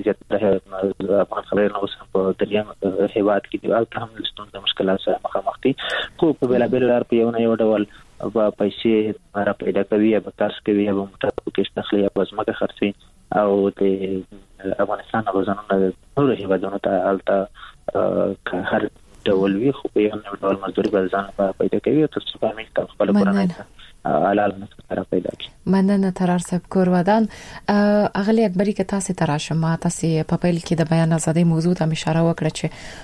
چې افغان خبرې نو اوس په دریم هیواد کې دی او هم ستونزې د مشکلات سره مخامخ دي خو په بلابل لار په یو ډول پیسې را پیدا کوي یا به تاسو کوي یا به موټر کې تخلیه یا بزمکه خرڅي او د افغانستان غوښتنه نور هیوادونو ته الته هر ډول وی خو په یو ډول مزدوري به ځان پیدا کوي او تاسو په امریکا خپل کورنۍ علال مسره پیدا کی
مننه ترار صاحب کورودان اغلی اکبری که تاسو تراشه ما تاسو په پیل کې د بیان ازادي موضوع ته اشاره وکړه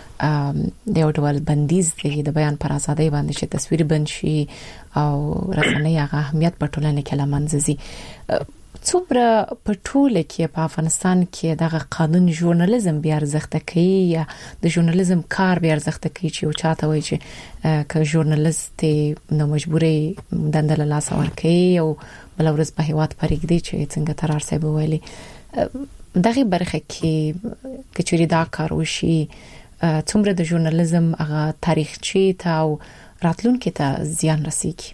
چې د یو ډول بندیز دی د بیان پر ازادي باندې چې تصویر بند شي او رسنۍ هغه اهمیت په ټولنه کې لمنځي څومره په ټوله کې په افغانستان کې دغه قانون ژورنالیزم بیا ارزښت کوي یا د ژورنالیزم کار بیا ارزښت کوي چې او چاته وایي چې که ژورنالیست نو مجبوري دندل لاس ورکوي او بل ورځ په هیواد پرېږدي چې څنګه ترار صاحب ویلي دغه برخه کې کچوري دا کار وشي څومره د ژورنالیزم هغه تاریخچي ته او راتلونکي ته زیان رسیږي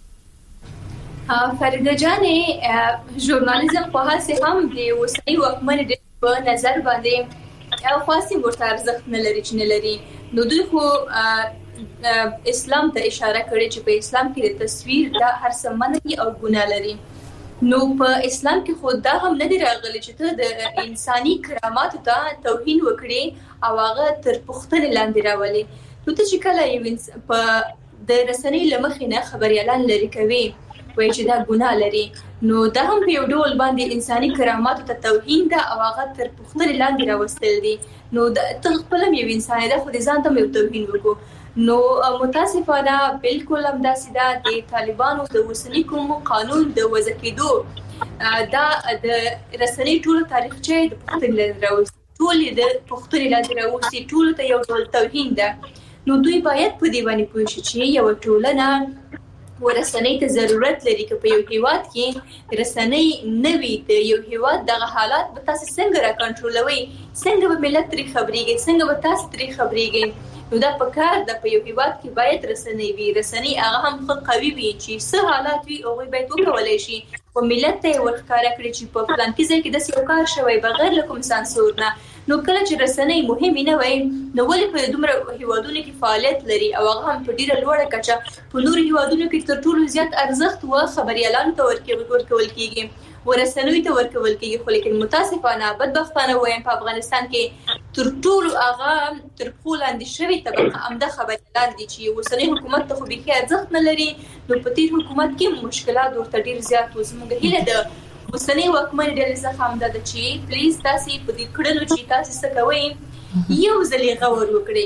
فریده جانې ژورنالیزم په هڅه هم دی اوسنی وکمن د په نظر باندې او خاصي ورته ارزښت نه لري چې نه لري نو دوی خو اسلام ته اشاره کړي چې په اسلام کې د تصویر د هر څه منع او ګناه لري نو په اسلام کې خود دا هم نه دی راغلی چې ته د انساني کرامات ته توهین وکړي او هغه تر پوښتنې لاندې راولي نو ته چې کله یو په د رسنۍ لمخې نه خبري اعلان لري کوي وایي چې دا ګناه لري نو دا هم په یو ډول باندې انساني کرامات ته توهین ده او هغه تر پوښتنې لاندې راوستل دي نو ته خپل یو انسان ده خو ځان ته یو توهین وکړو نو متاسفانه بالکل هم داسې ده د طالبانو د اوسنی کوم قانون د وضع کېدو دا د رسنۍ ټول تاریخچه د پوښتنې لاندې راوستي ټول د پوښتنې لاندې راوستي ټول ته یو ډول توهین ده نو دوی باید په دې باندې پوه شي چې یو ټولنه ورسنۍ ته ضرورت لري چې په یو هیواد کې رسنۍ نوي د یو هیواد دغه حالات به تاسو څنګه را کنټرولوي څنګه به ملت تری خبريږي څنګه به تاسو تری خبريږي نو دا په کار د په یو هیواد کې باید رسنۍ وي رسنۍ هغه هم خو قوي وي چې څه حالات وي او باید وکولای شي او ملت ته ورکاره کړی چې په پلان کې ځکه د یو کار شوی بغیر له کوم سانسور نه نو کله چې رسنۍ مهمه نه وي نو ولې په دومره هیوادونو کې فعالیت لري او هغه هم په ډیره لوړه کچه په نور هیوادونو کې تر ټولو زیات ارزښت او خبري اعلان ته ورکول کیږي ورسنوي ته ورکول کیږي خو لیکن متاسفانه بدبختانه وایم په افغانستان کې تر ټولو هغه تر پولاند شوی طبقه امده خبري اعلان دي چې وسنۍ حکومت ته خو به ارزښت نه لري نو په تیر حکومت کې مشکلات ورته ډیر زیات وزموږ هیله ده وسنۍ وکمن ډېر څه هم ده چې پلیز تاسو په دې کړنو چې تاسو څه کوئ یو ځلې غور وکړئ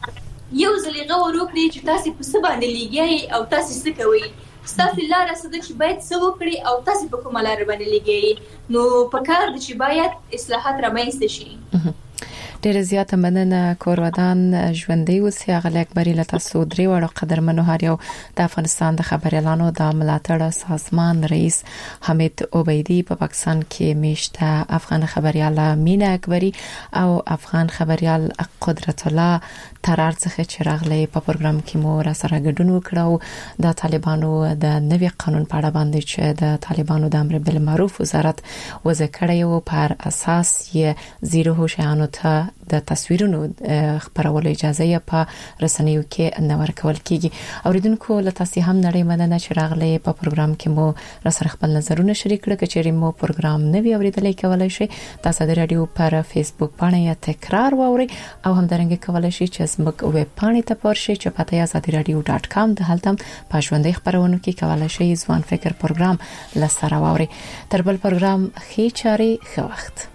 چې تاسو په څه باندې لګیای او تاسو څه کوئ تاسو لاره څه چې باید څه وکړي او تاسو په کومه لاره باندې لګیای نو په کار د چې باید اصلاحات رامنځته شي
ډېر زیاته مننه کورودان ژوندۍ اوسې غل اکبري لته سودري وړو قدرمنو هر یو د افغانستان د خبريالانو د ملاتړ سازمان رئیس حمید عبیدی په پاکستان کې میشته افغان خبريال مینا اکبري او افغان خبريال قدرت الله ترار څخه چې راغلي په پروګرام کې مو را سره ګډون وکړو د طالبانو د نوي قانون په اړه باندې چې د طالبانو د امر بالمعروف وزارت وضع کړی او پر اساس یې زیرو هوشیانو ته د تصویرونو خبرولو اجازه په رسنیو کې نه ورکول کیږي. اوریدونکو له تاسو هم نړۍ مننه چې راغلي په پروګرام کې مو را سره خپل نظرونه شریک کړل. کچېرې مو پروګرام نوی اوریدلای کولای شئ تاسو د رادیو پر فیسبوک باندې یا تکرار واوري او هم درنګ کولای شئ چې زموږ ویب پاڼې ته پورشئ چې پته azadiradio.com د هلته په ژوندۍ خبرونو کې کولای شئ ځوان فکر پروګرام لسره واوري. تر بل پروګرام خې چاري خو وخت